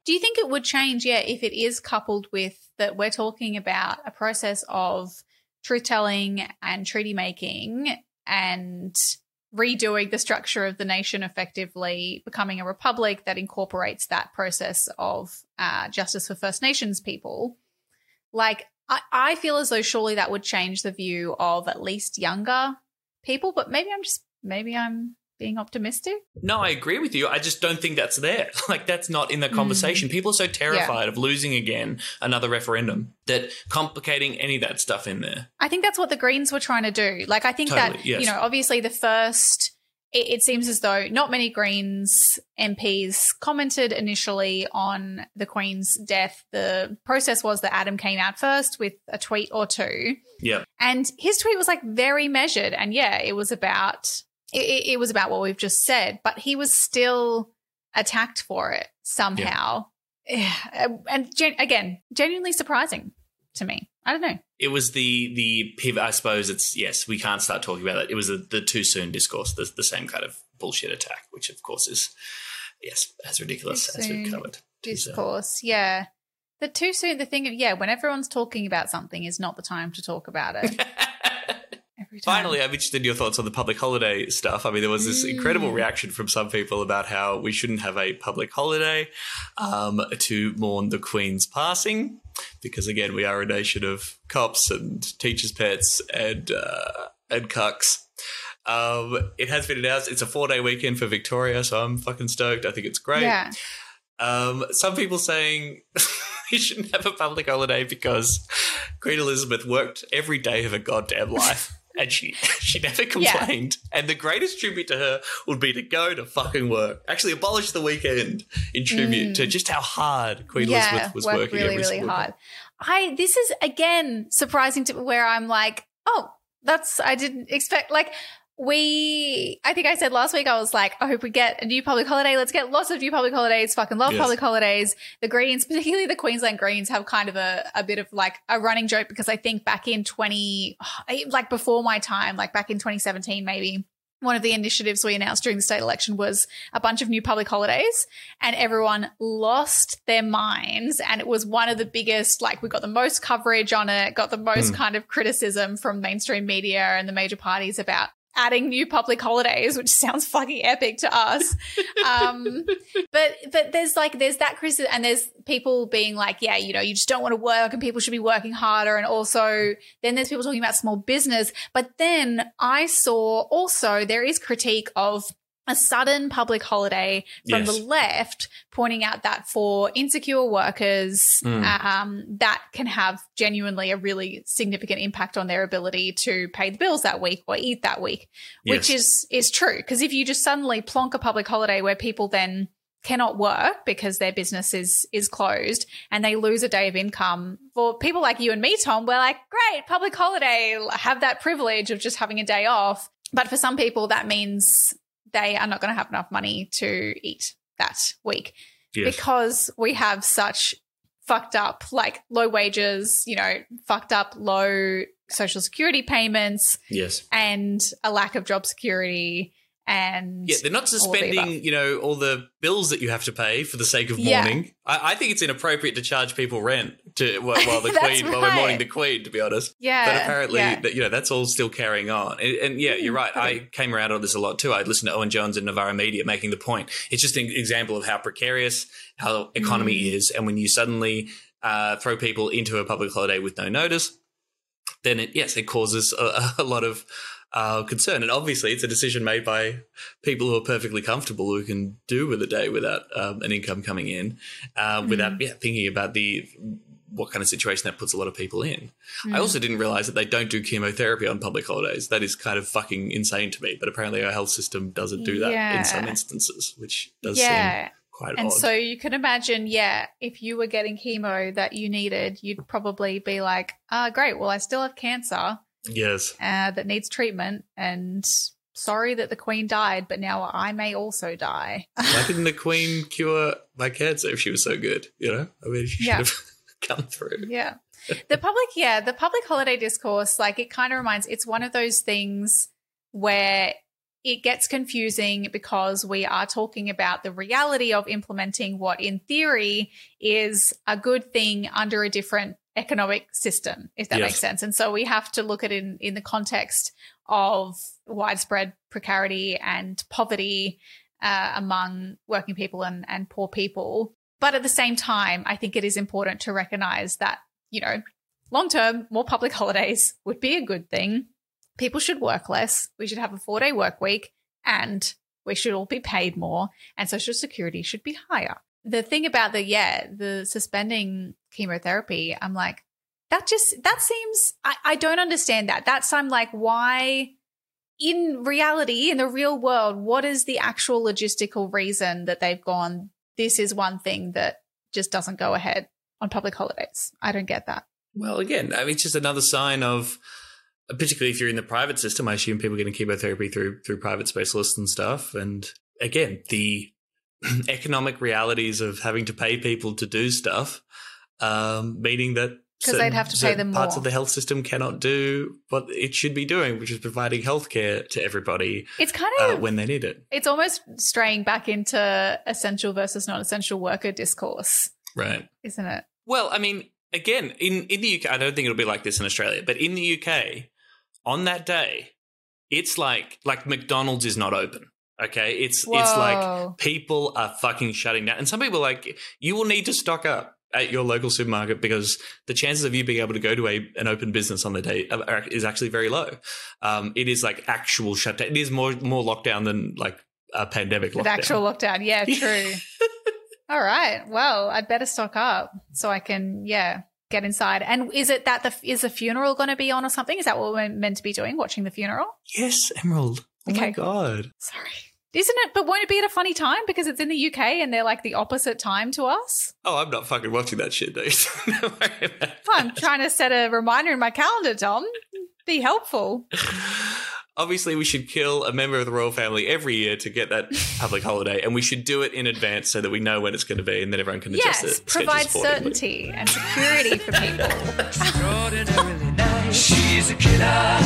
Do you think it would change, if it is coupled with that we're talking about a process of truth-telling and treaty-making and redoing the structure of the nation effectively, becoming a republic that incorporates that process of justice for First Nations people? Like, I feel as though surely that would change the view of at least younger people, but maybe I'm being optimistic. No, I agree with you. I just don't think that's there. Like, that's not in the conversation. People are so terrified of losing again another referendum that complicating any of that stuff in there. I think that's what the Greens were trying to do. Like, I think that, yes. Obviously the first, it seems as though not many Greens MPs commented initially on the Queen's death. The process was that Adam came out first with a tweet or two. Yeah. And his tweet was like very measured. And it was about... It was about what we've just said, but he was still attacked for it somehow. Yeah. And again, genuinely surprising to me. I don't know. It was the pivot, I suppose. We can't start talking about it. It was the too soon discourse, the same kind of bullshit attack, which of course is, as ridiculous as we've covered. Discourse, yeah. The too soon, the thing of, when everyone's talking about something is not the time to talk about it. Finally, I'm interested in your thoughts on the public holiday stuff. I mean, there was this incredible reaction from some people about how we shouldn't have a public holiday to mourn the Queen's passing because, again, we are a nation of cops and teachers' pets and cucks. It has been announced it's a 4-day weekend for Victoria, so I'm fucking stoked. I think it's great. Yeah. Some people saying you shouldn't have a public holiday because Queen Elizabeth worked every day of her goddamn life. And she never complained. Yeah. And the greatest tribute to her would be to go to fucking work. Actually abolish the weekend in tribute to just how hard Queen Elizabeth was working really, every really hard. This is, again, surprising to where I'm like, I didn't expect, like, I think I said last week, I was like, I hope we get a new public holiday. Let's get lots of new public holidays. Fucking love public holidays. The Greens, particularly the Queensland Greens, have kind of a bit of like a running joke because I think back in before my time, like back in 2017 maybe, one of the initiatives we announced during the state election was a bunch of new public holidays and everyone lost their minds. And it was one of the biggest, like we got the most coverage on it, got the most kind of criticism from mainstream media and the major parties about adding new public holidays, which sounds fucking epic to us. But there's that criticism and there's people being like, you just don't want to work and people should be working harder. And also then there's people talking about small business. But then I saw also there is critique of a sudden public holiday from the left, pointing out that for insecure workers, that can have genuinely a really significant impact on their ability to pay the bills that week or eat that week, which is true. Because if you just suddenly plonk a public holiday where people then cannot work because their business is closed and they lose a day of income, for people like you and me, Tom, we're like, great, public holiday, have that privilege of just having a day off. But for some people, that means they are not going to have enough money to eat that week because we have such fucked up, like low wages, fucked up low social security payments and a lack of job security. And they're not suspending, all the bills that you have to pay for the sake of mourning. I think it's inappropriate to charge people rent while we're mourning the Queen, to be honest. Yeah. But apparently, that's all still carrying on. And you're right. I came around on this a lot too. I listened to Owen Jones and Navarra Media making the point. It's just an example of how precarious our economy is. And when you suddenly throw people into a public holiday with no notice, then it causes a lot of concern. And obviously it's a decision made by people who are perfectly comfortable, who can do with a day without an income coming in, without thinking about what kind of situation that puts a lot of people in. I also didn't realize that they don't do chemotherapy on public holidays. That is kind of fucking insane to me. But apparently our health system doesn't do that in some instances, which does seem quite odd. And so you can imagine, if you were getting chemo that you needed, you'd probably be like, great, well, I still have cancer. Yes. That needs treatment, and sorry that the Queen died, but now I may also die. Why didn't the Queen cure my cancer if she was so good? I mean, she should have come through. Yeah. The public holiday discourse, like it kind of reminds, it's one of those things where it gets confusing because we are talking about the reality of implementing what in theory is a good thing under a different economic system, if that makes sense. And so we have to look at it in the context of widespread precarity and poverty among working people and poor people. But at the same time, I think it is important to recognize that, you know, long-term, more public holidays would be a good thing. People should work less. We should have a 4-day work week, and we should all be paid more, and Social Security should be higher. The thing about the suspending chemotherapy, I'm like, that seems, I don't understand that. I'm like, why, in reality, in the real world, what is the actual logistical reason that they've gone, this is one thing that just doesn't go ahead on public holidays? I don't get that. Well, again, I mean, it's just another sign of, particularly if you're in the private system, I assume people are getting chemotherapy through private specialists and stuff. And again, the economic realities of having to pay people to do stuff, meaning that because they'd have to pay them parts more. of the health system cannot do what it should be doing, which is providing healthcare to everybody. It's kind of when they need it. It's almost straying back into essential versus non-essential worker discourse, right? Isn't it? Well, I mean, again, in the UK, I don't think it'll be like this in Australia, but in the UK, on that day, it's like McDonald's is not open. Okay, it's like people are fucking shutting down, and some people are like, you will need to stock up at your local supermarket because the chances of you being able to go to an open business on the day is actually very low. It is like actual shutdown. It is more lockdown than like a pandemic lockdown. The actual lockdown, yeah, true. All right, well, I'd better stock up so I can, get inside. And is it that is the funeral going to be on or something? Is that what we're meant to be doing, watching the funeral? Yes, Emerald. Oh my God. Sorry. Isn't it? But won't it be at a funny time because it's in the UK and they're like the opposite time to us? Oh, I'm not fucking watching that shit, dude. Don't worry about that. I'm trying to set a reminder in my calendar, Tom. Be helpful. Obviously, we should kill a member of the royal family every year to get that public holiday, and we should do it in advance so that we know when it's going to be and then everyone can adjust it. Yes, provide certainty and security for people. Extraordinarily nice. She's a killer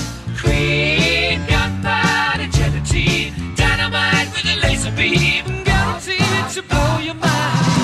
queen, gunpowder agility, dynamite with a laser beam, guaranteed to blow your mind.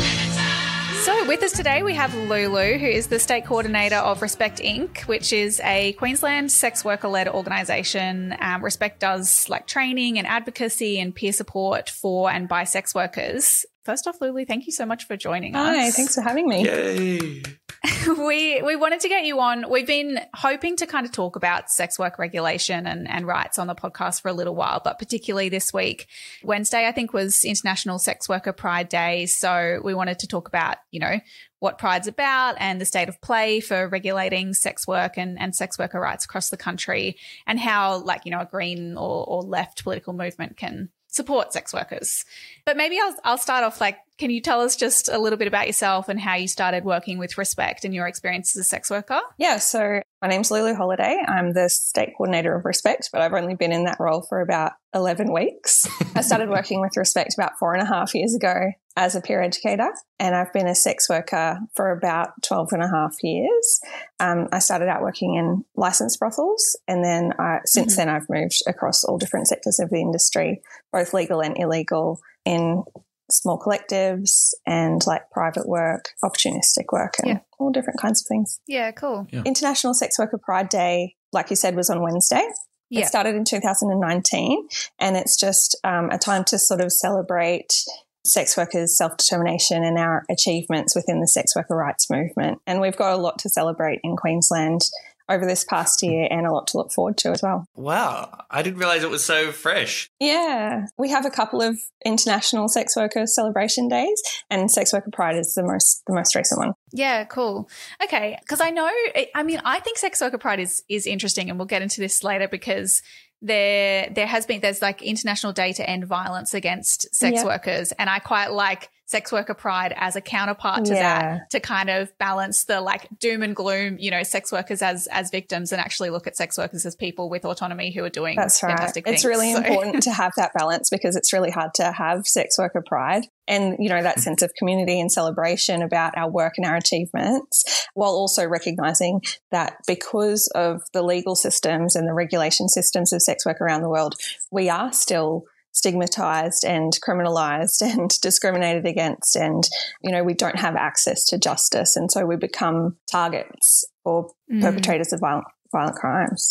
So with us today, we have Lulu, who is the State Coordinator of Respect Inc., which is a Queensland sex worker-led organisation. Respect does like training and advocacy and peer support for and by sex workers. First off, Lulu, thank you so much for joining us. Hi, thanks for having me. Yay. We wanted to get you on. We've been hoping to kind of talk about sex work regulation and rights on the podcast for a little while, but particularly this week. Wednesday, I think, was International Sex Worker Pride Day. So we wanted to talk about, you know, what Pride's about and the state of play for regulating sex work and sex worker rights across the country, and how, like, you know, a green or left political movement can support sex workers. But maybe I'll start off, like, can you tell us just a little bit about yourself and how you started working with Respect and your experience as a sex worker? Yeah, so my name's Lulu Holiday. I'm the State Coordinator of Respect, but I've only been in that role for about 11 weeks. I started working with Respect about 4.5 years ago as a peer educator, and I've been a sex worker for about 12.5 years. I started out working in licensed brothels, and then since then I've moved across all different sectors of the industry, both legal and illegal, in small collectives and like private work, opportunistic work, and all different kinds of things. Yeah, cool. Yeah. International Sex Worker Pride Day, like you said, was on Wednesday. Yeah. It started in 2019, and it's just a time to sort of celebrate sex workers' self-determination and our achievements within the sex worker rights movement. And we've got a lot to celebrate in Queensland over this past year, and a lot to look forward to as well. Wow. I didn't realise it was so fresh. Yeah. We have a couple of international sex worker celebration days, and Sex Worker Pride is the most recent one. Yeah, cool. Okay, because I think Sex Worker Pride is interesting, and we'll get into this later because there's like International Day to End Violence Against Sex Workers, and I quite like sex worker pride as a counterpart to that, to kind of balance the like doom and gloom, you know, sex workers as victims, and actually look at sex workers as people with autonomy who are doing fantastic things. It's really important to have that balance, because it's really hard to have sex worker pride and, you know, that sense of community and celebration about our work and our achievements, while also recognizing that because of the legal systems and the regulation systems of sex work around the world, we are still stigmatized and criminalized and discriminated against, and, you know, we don't have access to justice, and so we become targets for perpetrators of violent crimes.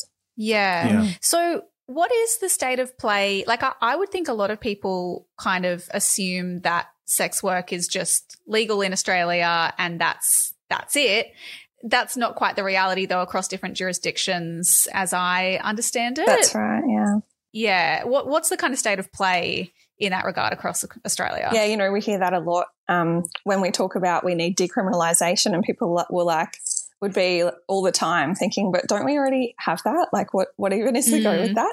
So what is the state of play? Like, I would think a lot of people kind of assume that sex work is just legal in Australia and that's it. That's not quite the reality, though, across different jurisdictions, as I understand it. That's right, yeah. Yeah. What's the kind of state of play in that regard across Australia? Yeah, you know, we hear that a lot when we talk about we need decriminalisation, and people would be all the time thinking, but don't we already have that? Like, what even is the go with that?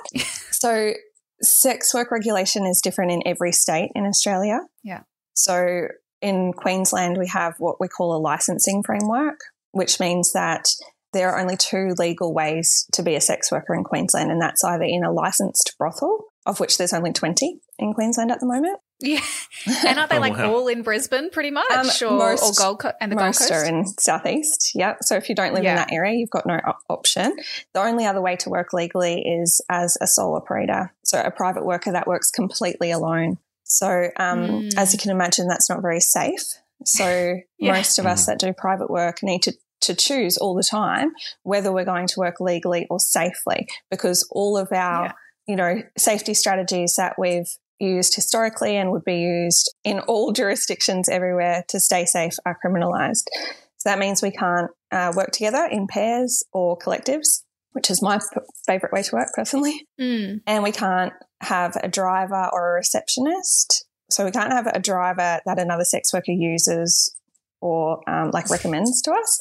So sex work regulation is different in every state in Australia. Yeah. So in Queensland, we have what we call a licensing framework, which means that there are only 2 legal ways to be a sex worker in Queensland, and that's either in a licensed brothel, of which there's only 20 in Queensland at the moment. Yeah. And are they all in Brisbane pretty much, or Gold Coast? And the Gold Coast? Most are in Southeast, yeah. So if you don't live in that area, you've got no option. The only other way to work legally is as a sole operator, so a private worker that works completely alone. So as you can imagine, that's not very safe. So most of us that do private work need to choose all the time whether we're going to work legally or safely, because all of our, you know, safety strategies that we've used historically and would be used in all jurisdictions everywhere to stay safe are criminalised. So that means we can't work together in pairs or collectives, which is my favourite way to work personally. And we can't have a driver or a receptionist. So we can't have a driver that another sex worker uses or recommends to us.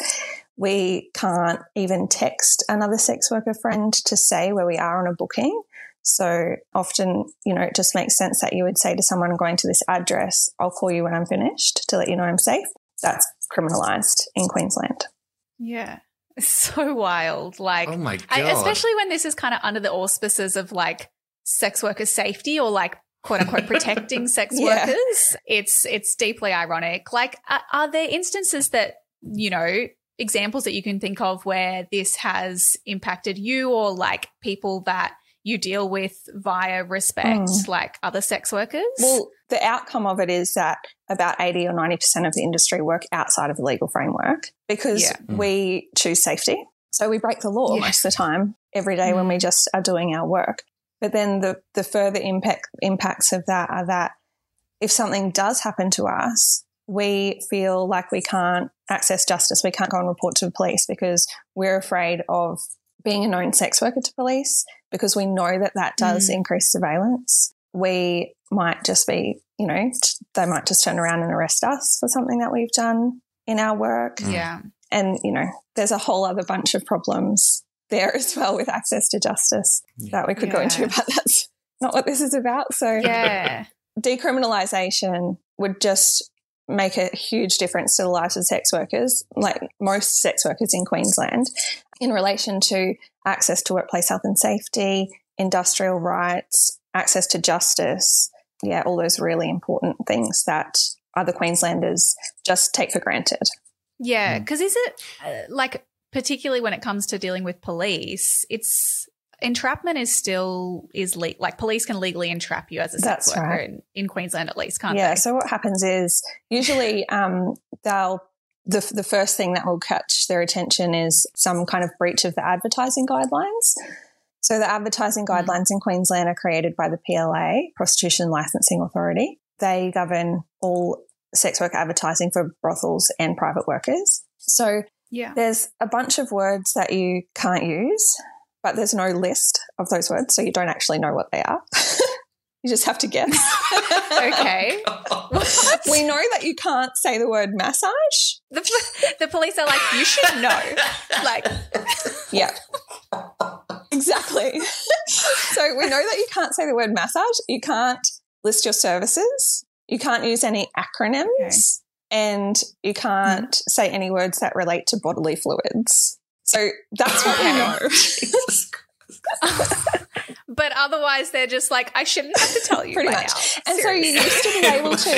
We can't even text another sex worker friend to say where we are on a booking. So often, you know, it just makes sense that you would say to someone, I'm going to this address, I'll call you when I'm finished to let you know I'm safe. That's criminalised in Queensland. Yeah. It's so wild. Like, oh my God. Especially when this is kind of under the auspices of like sex worker safety or like quote unquote protecting sex workers. It's deeply ironic. Like, are there instances that, you know, examples that you can think of where this has impacted you or like people that you deal with via Respect, like other sex workers? Well, the outcome of it is that about 80 or 90% of the industry work outside of the legal framework because we choose safety. So we break the law most of the time every day when we just are doing our work. But then the further impacts of that are that if something does happen to us, we feel like we can't access justice. We can't go and report to the police because we're afraid of being a known sex worker to police because we know that that does increase surveillance. We might just be, you know, they might just turn around and arrest us for something that we've done in our work. Yeah. And, you know, there's a whole other bunch of problems there as well with access to justice that we could go into, but that's not what this is about. So decriminalisation would just make a huge difference to the lives of sex workers, like most sex workers in Queensland, in relation to access to workplace health and safety, industrial rights, access to justice, all those really important things that other Queenslanders just take for granted. Yeah, because is it like particularly when it comes to dealing with police, it's entrapment is still like police can legally entrap you as a sex worker in Queensland at least, can't they? Yeah, so what happens is usually the first thing that will catch their attention is some kind of breach of the advertising guidelines. So the advertising guidelines in Queensland are created by the PLA, Prostitution Licensing Authority. They govern all sex work advertising for brothels and private workers. So there's a bunch of words that you can't use, but there's no list of those words, so you don't actually know what they are. You just have to guess. Okay. We know that you can't say the word massage. The police are like, you should know. Like, yeah. Exactly. So we know that you can't say the word massage. You can't list your services. You can't use any acronyms, and you can't say any words that relate to bodily fluids. So that's what we know. But otherwise, they're just like, I shouldn't have to tell you. Pretty much. And so you used to be able to.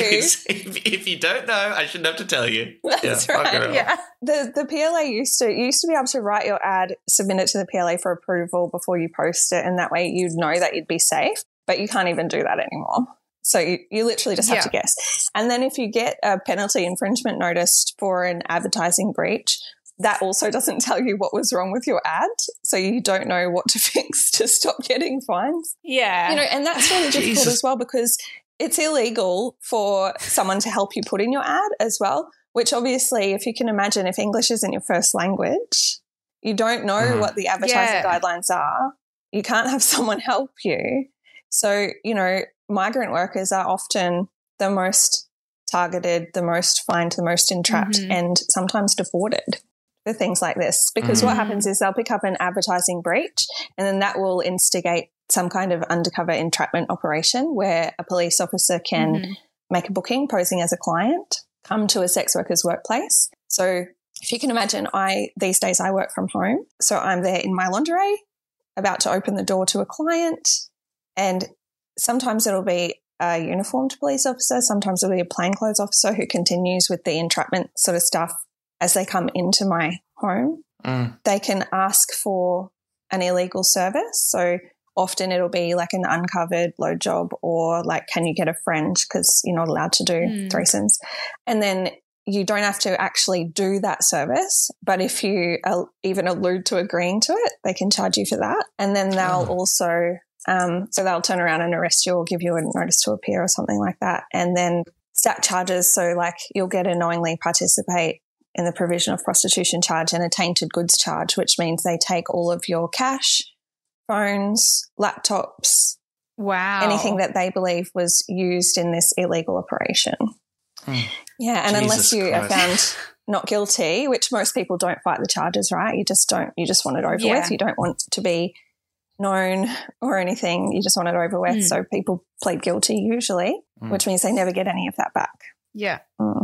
If you don't know, I shouldn't have to tell you. That's right. Yeah. The PLA used to be able to write your ad, submit it to the PLA for approval before you post it, and that way you'd know that you'd be safe. But you can't even do that anymore. So you literally just have to guess. And then if you get a penalty infringement notice for an advertising breach, that also doesn't tell you what was wrong with your ad. So you don't know what to fix to stop getting fines. Yeah. And that's really difficult as well, because it's illegal for someone to help you put in your ad as well, which obviously, if you can imagine, if English isn't your first language, you don't know what the advertising guidelines are. You can't have someone help you. So, migrant workers are often the most targeted, the most fined, the most entrapped, and sometimes deported for things like this. Because what happens is they'll pick up an advertising breach, and then that will instigate some kind of undercover entrapment operation where a police officer can make a booking posing as a client, come to a sex worker's workplace. So if you can imagine, these days I work from home. So I'm there in my lingerie, about to open the door to a client, and sometimes it'll be a uniformed police officer, sometimes it'll be a plainclothes officer who continues with the entrapment sort of stuff as they come into my home. They can ask for an illegal service. So often it'll be like an uncovered blowjob, or like, can you get a friend, because you're not allowed to do threesomes. And then you don't have to actually do that service, but if you even allude to agreeing to it, they can charge you for that. And then they'll also so they'll turn around and arrest you or give you a notice to appear or something like that. And then stack charges. So like you'll get a knowingly participate in the provision of prostitution charge and a tainted goods charge, which means they take all of your cash, phones, laptops, anything that they believe was used in this illegal operation. Yeah, and unless you are found not guilty, which most people don't fight the charges, right? You just want it over with. You don't want to be known or anything. You just want it over with. So people plead guilty usually, which means they never get any of that back. Yeah.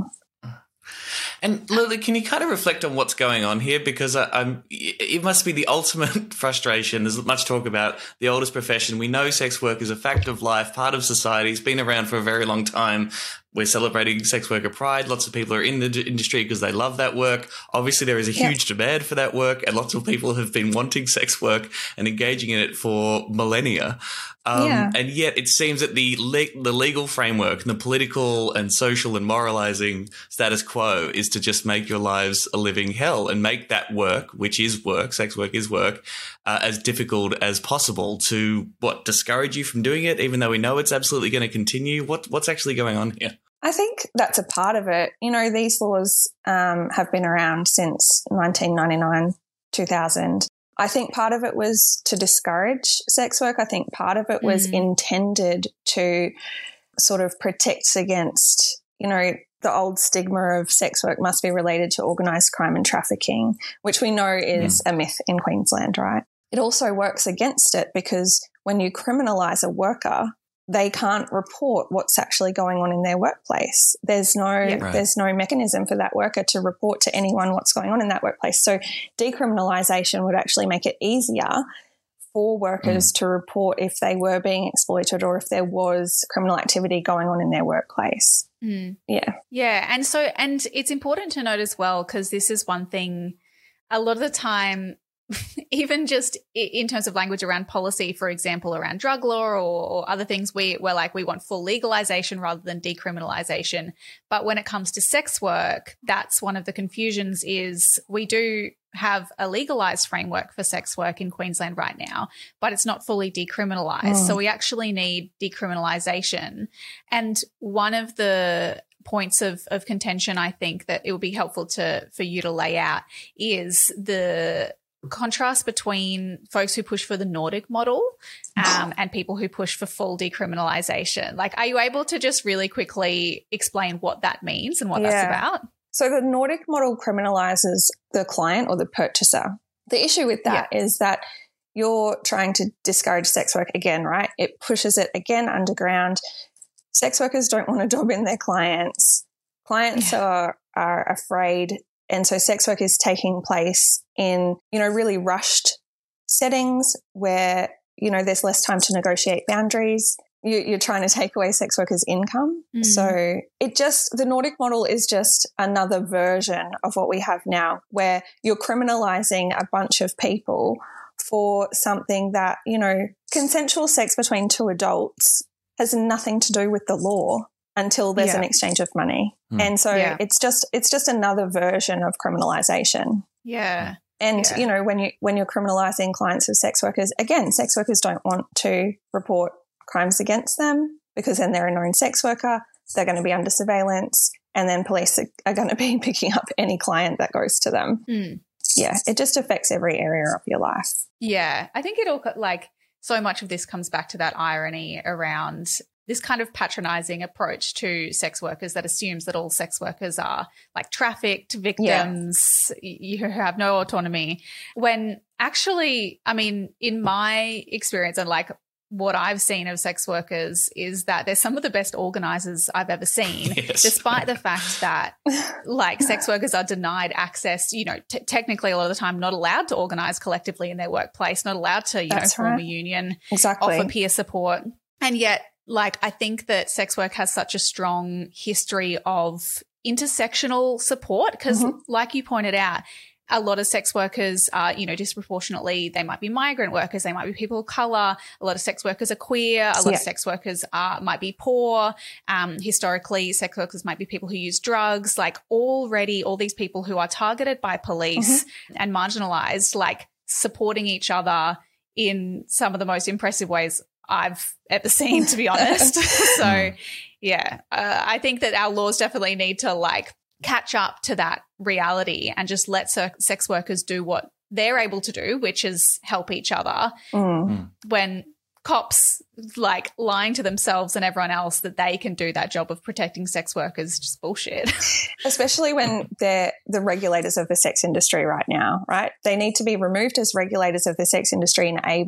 And Lily, can you kind of reflect on what's going on here? Because it must be the ultimate frustration. There's much talk about the oldest profession. We know sex work is a fact of life, part of society. It's been around for a very long time. We're celebrating sex worker pride. Lots of people are in the industry because they love that work. Obviously, there is a huge demand for that work, and lots of people have been wanting sex work and engaging in it for millennia. And yet it seems that the legal framework and the political and social and moralizing status quo is to just make your lives a living hell and make that work, which is work, sex work is work, as difficult as possible to, discourage you from doing it, even though we know it's absolutely going to continue? What's actually going on here? I think that's a part of it. These laws have been around since 1999, 2000. I think part of it was to discourage sex work. I think part of it was intended to sort of protect against, the old stigma of sex work must be related to organised crime and trafficking, which we know is a myth in Queensland, right? It also works against it because when you criminalise a worker, they can't report what's actually going on in their workplace. There's no mechanism for that worker to report to anyone what's going on in that workplace. So decriminalisation would actually make it easier for workers to report if they were being exploited or if there was criminal activity going on in their workplace. Yeah. And it's important to note as well, because this is one thing a lot of the time, even just in terms of language around policy, for example, around drug law or other things, we're like, we want full legalization rather than decriminalization. But when it comes to sex work, that's one of the confusions is we do have a legalized framework for sex work in Queensland right now, but it's not fully decriminalized. So we actually need decriminalization. And one of the points of contention, I think, that it would be helpful for you to lay out is the contrast between folks who push for the Nordic model and people who push for full decriminalization. Like, are you able to just really quickly explain what that means and what that's about? So the Nordic model criminalizes the client or the purchaser. The issue with that is that you're trying to discourage sex work again, right? It pushes it again underground. sex workers don't want to dob in their clients. Clients are afraid. And so sex work is taking place in, really rushed settings where, there's less time to negotiate boundaries. You're trying to take away sex workers' income. So the Nordic model is just another version of what we have now, where you're criminalizing a bunch of people for something that, consensual sex between two adults has nothing to do with the law until there's an exchange of money. And so it's just another version of criminalization. Yeah. And, when you're criminalizing clients of sex workers, again, sex workers don't want to report crimes against them because then they're a known sex worker. They're going to be under surveillance, and then police are going to be picking up any client that goes to them. Yeah, it just affects every area of your life. Yeah, I think it all, so much of this comes back to that irony around this kind of patronizing approach to sex workers that assumes that all sex workers are trafficked victims, you have no autonomy, when actually, I mean, in my experience and what I've seen of sex workers is that they're some of the best organizers I've ever seen, despite the fact that sex workers are denied access, technically a lot of the time not allowed to organize collectively in their workplace, not allowed to, form a union, offer peer support. And yet, I think that sex work has such a strong history of intersectional support because, like you pointed out, a lot of sex workers are, disproportionately, they might be migrant workers, they might be people of colour. A lot of sex workers are queer. A lot of sex workers might be poor. Historically, sex workers might be people who use drugs. Already all these people who are targeted by police and marginalised, supporting each other in some of the most impressive ways I've ever seen, to be honest. So, I think that our laws definitely need to catch up to that reality and just let sex workers do what they're able to do, which is help each other. When cops lying to themselves and everyone else that they can do that job of protecting sex workers, just bullshit. Especially when they're the regulators of the sex industry right now, right? They need to be removed as regulators of the sex industry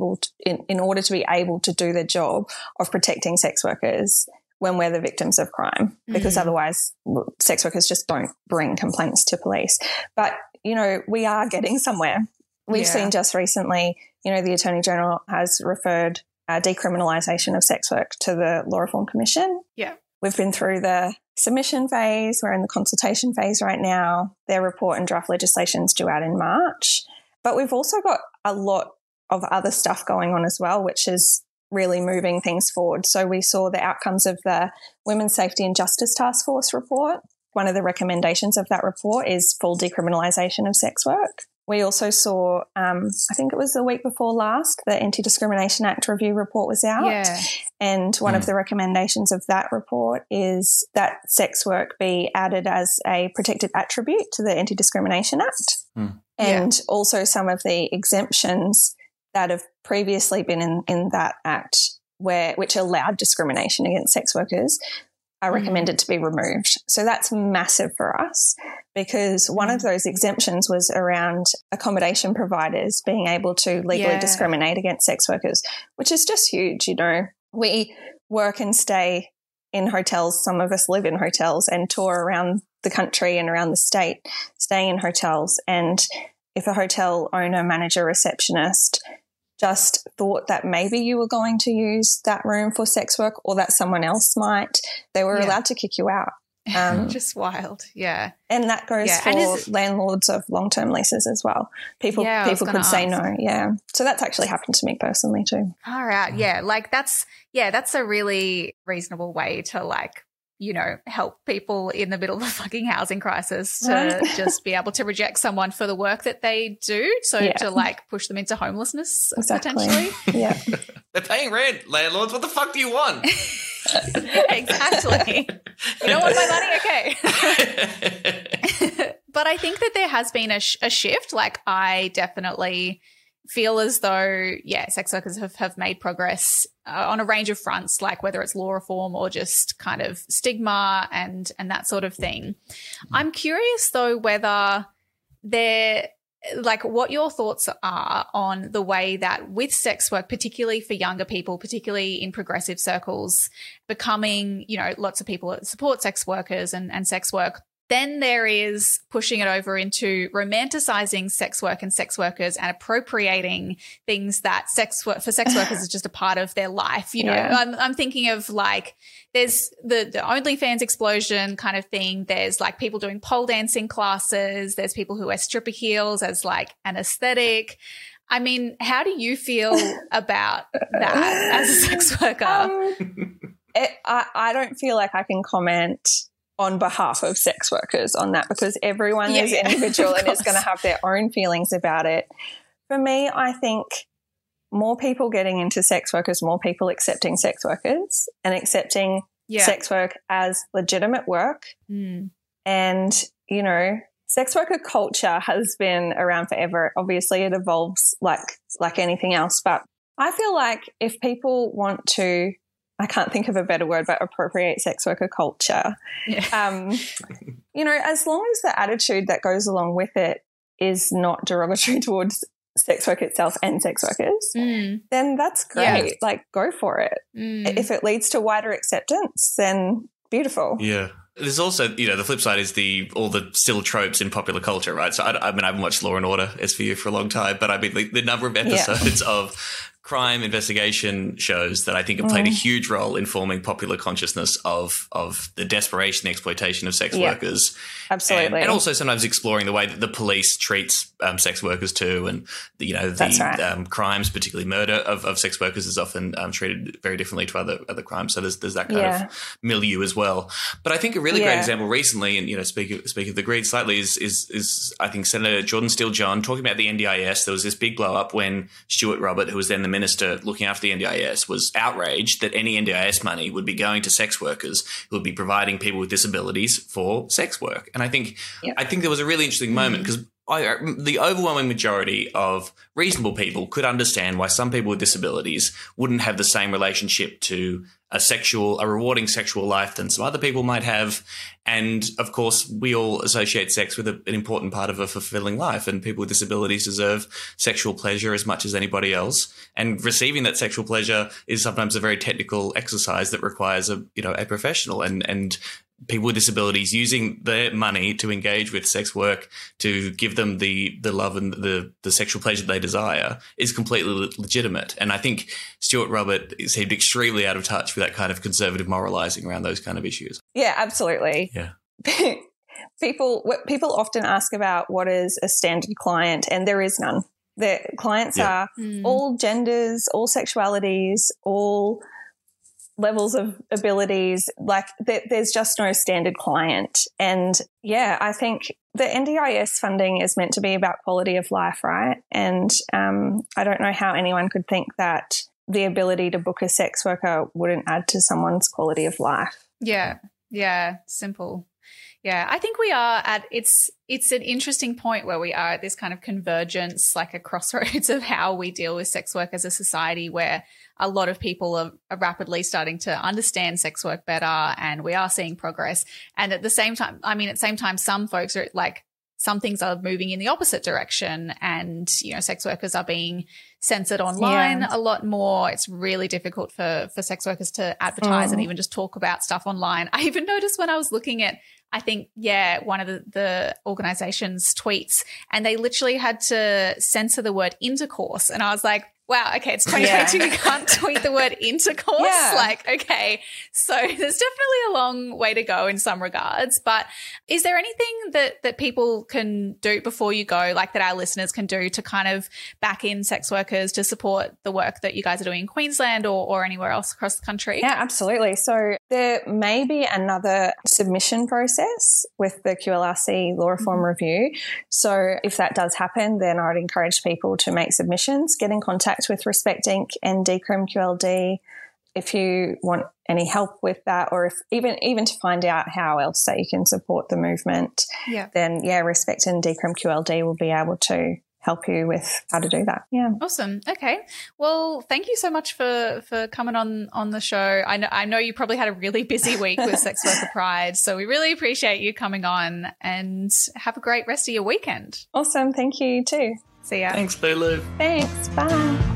in order to be able to do the job of protecting sex workers when we're the victims of crime, because otherwise sex workers just don't bring complaints to police. But, we are getting somewhere. We've seen just recently, the Attorney General has referred decriminalisation of sex work to the Law Reform Commission. Yeah. We've been through the submission phase. We're in the consultation phase right now. Their report and draft legislation is due out in March. But we've also got a lot of other stuff going on as well, which is really moving things forward. So we saw the outcomes of the Women's Safety and Justice Task Force report. One of the recommendations of that report is full decriminalisation of sex work. We also saw, I think it was the week before last, the Anti-Discrimination Act review report was out. Yeah. And one of the recommendations of that report is that sex work be added as a protected attribute to the Anti-Discrimination Act. And also some of the exemptions that have previously been in that act which allowed discrimination against sex workers are recommended to be removed. So that's massive for us because one of those exemptions was around accommodation providers being able to legally discriminate against sex workers, which is just huge. We work and stay in hotels. Some of us live in hotels and tour around the country and around the state, staying in hotels. And if a hotel owner, manager, receptionist just thought that maybe you were going to use that room for sex work or that someone else might, they were allowed to kick you out. Just wild, And that goes for landlords of long-term leases as well. People could say no, So that's actually happened to me personally too. All right, that's a really reasonable way to help people in the middle of a fucking housing crisis to just be able to reject someone for the work that they do. So to push them into homelessness potentially. Yeah. They're paying rent, landlords. What the fuck do you want? Exactly. You don't want my money? Okay. But I think that there has been a shift. I definitely feel as though, sex workers have made progress on a range of fronts, whether it's law reform or just kind of stigma and that sort of thing. I'm curious, though, whether there like what your thoughts are on the way that with sex work, particularly for younger people, particularly in progressive circles, becoming, you know, lots of people that support sex workers and sex work. Then there is pushing it over into romanticizing sex work and sex workers and appropriating things that for sex workers is just a part of their life. You know, I'm thinking of like there's the OnlyFans explosion kind of thing. There's like people doing pole dancing classes. There's people who wear stripper heels as like an aesthetic. I mean, how do you feel about that as a sex worker? I don't feel like I can comment on behalf of sex workers on that because everyone is individual and is going to have their own feelings about it. For me, I think more people getting into sex workers, more people accepting sex workers and accepting sex work as legitimate work. And, you know, sex worker culture has been around forever. Obviously, it evolves like anything else. But I feel like if people want to, I can't think of a better word, but appropriate sex worker culture. Yeah. You know, as long as the attitude that goes along with it is not derogatory towards sex work itself and sex workers, then that's great. Yeah. Like, go for it. If it leads to wider acceptance, then beautiful. Yeah. There's also, you know, the flip side is all the still tropes in popular culture, right? So I mean, I haven't watched Law and Order SVU for a long time, but I mean, the number of episodes of crime investigation shows that I think have played a huge role in forming popular consciousness of the desperation, exploitation of sex workers. Absolutely. And also sometimes exploring the way that the police treats sex workers too. And, you know, the crimes, particularly murder of sex workers is often treated very differently to other crimes. So there's that kind of milieu as well. But I think a really great example recently, and, you know, speak of the greed slightly, is I think Senator Jordan Steele-John talking about the NDIS. There was this big blow up when Stuart Robert, who was then the minister looking after the NDIS, was outraged that any NDIS money would be going to sex workers who would be providing people with disabilities for sex work. And I think there was a really interesting moment because the overwhelming majority of reasonable people could understand why some people with disabilities wouldn't have the same relationship to a rewarding sexual life than some other people might have. And of course, we all associate sex with an important part of a fulfilling life, and people with disabilities deserve sexual pleasure as much as anybody else. And receiving that sexual pleasure is sometimes a very technical exercise that requires a professional, and people with disabilities using their money to engage with sex work to give them the love and the sexual pleasure they desire is completely legitimate. And I think Stuart Robert seemed extremely out of touch with that kind of conservative moralizing around those kind of issues. Yeah, absolutely. Yeah. People often ask about what is a standard client, and there is none. The clients are all genders, all sexualities, all levels of abilities. Like there's just no standard client. And I think the NDIS funding is meant to be about quality of life, right? And I don't know how anyone could think that the ability to book a sex worker wouldn't add to someone's quality of life. Yeah, simple. Yeah, I think we are at it's an interesting point where we are at this kind of convergence, like a crossroads of how we deal with sex work as a society, where a lot of people are rapidly starting to understand sex work better, and we are seeing progress. And at the same time, some folks are like, some things are moving in the opposite direction, and, you know, sex workers are being censored online a lot more. It's really difficult for sex workers to advertise and even just talk about stuff online. I even noticed when I was looking at, I think, one of the organization's tweets, and they literally had to censor the word intercourse. And I was like, wow, okay, it's 2022, you can't tweet the word intercourse. Like, okay, so there's definitely a long way to go in some regards. But is there anything that people can do before you go, like that our listeners can do to kind of back in sex workers to support the work that you guys are doing in Queensland or anywhere else across the country? Yeah, absolutely. So there may be another submission process with the QLRC Law Reform Review. So if that does happen, then I would encourage people to make submissions, get in contact with Respect Inc. and Decrim QLD if you want any help with that, or if even to find out how else that you can support the movement. Then Respect and Decrim QLD will be able to help you with how to do that. Yeah. Awesome. Okay. Well, thank you so much for coming on the show. I know you probably had a really busy week with Sex Worker Pride, so we really appreciate you coming on, and have a great rest of your weekend. Awesome. Thank you too. See ya. Thanks, Lulu. Thanks. Bye.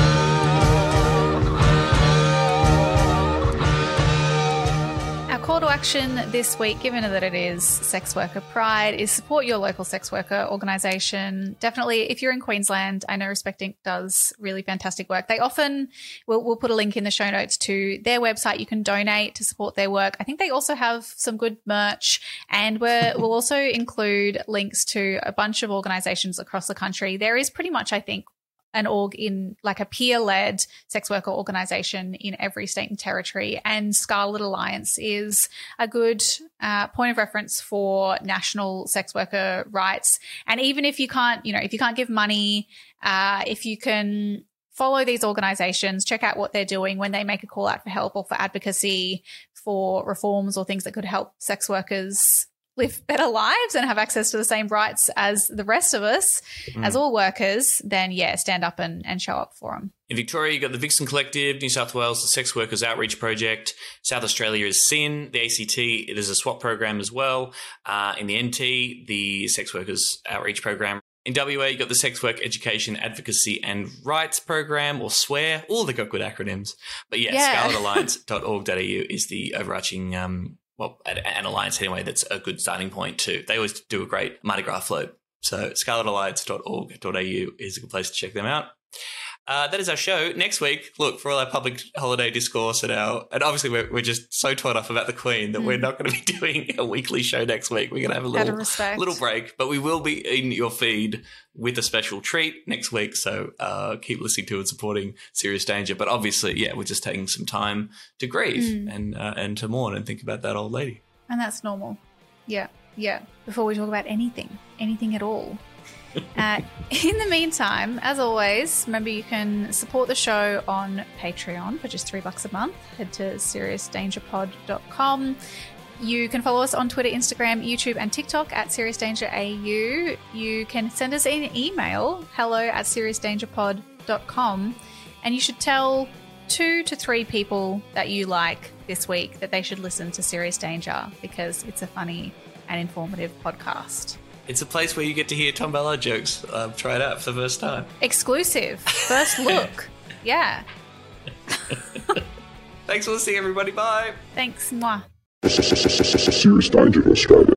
Call to action this week, given that it is Sex Worker Pride, is support your local sex worker organisation. Definitely, if you're in Queensland, I know Respect Inc. does really fantastic work. They often, we'll put a link in the show notes to their website. You can donate to support their work. I think they also have some good merch, and we'll also include links to a bunch of organisations across the country. There is pretty much, I think, an org in like a peer-led sex worker organisation in every state and territory, and Scarlet Alliance is a good point of reference for national sex worker rights. And even if you can't, if you can't give money, if you can follow these organisations, check out what they're doing when they make a call out for help or for advocacy for reforms or things that could help sex workers live better lives and have access to the same rights as the rest of us, as all workers, then stand up and show up for them. In Victoria, you've got the Vixen Collective, New South Wales, the Sex Workers Outreach Project, South Australia is SYN, the ACT, there's a SWAP program as well. In the NT, the Sex Workers Outreach Program. In WA, you've got the Sex Work Education Advocacy and Rights Program, or SWARE. All they've got good acronyms. But scarletalliance.org.au is the overarching an alliance anyway, that's a good starting point too. They always do a great Mardi Gras float. So scarletalliance.org.au is a good place to check them out. That is our show. Next week, look, for all our public holiday discourse and obviously we're just so torn off about the Queen that we're not going to be doing a weekly show next week. We're going to have a little break, but we will be in your feed with a special treat next week. So keep listening to and supporting Serious Danger. But obviously, we're just taking some time to grieve and to mourn and think about that old lady. And that's normal. Yeah. Before we talk about anything at all. In the meantime, as always, remember you can support the show on Patreon for just $3 a month. Head to seriousdangerpod.com. You can follow us on Twitter, Instagram, YouTube, and TikTok at seriousdangerau. You can send us an email, hello@seriousdangerpod.com, and you should tell 2 to 3 people that you like this week that they should listen to Serious Danger, because it's a funny and informative podcast. It's a place where you get to hear Tom Ballard jokes. Try it out for the first time. Exclusive. First look. Yeah. Thanks for listening, everybody. Bye. Thanks. Mwah. Serious Danger Australia.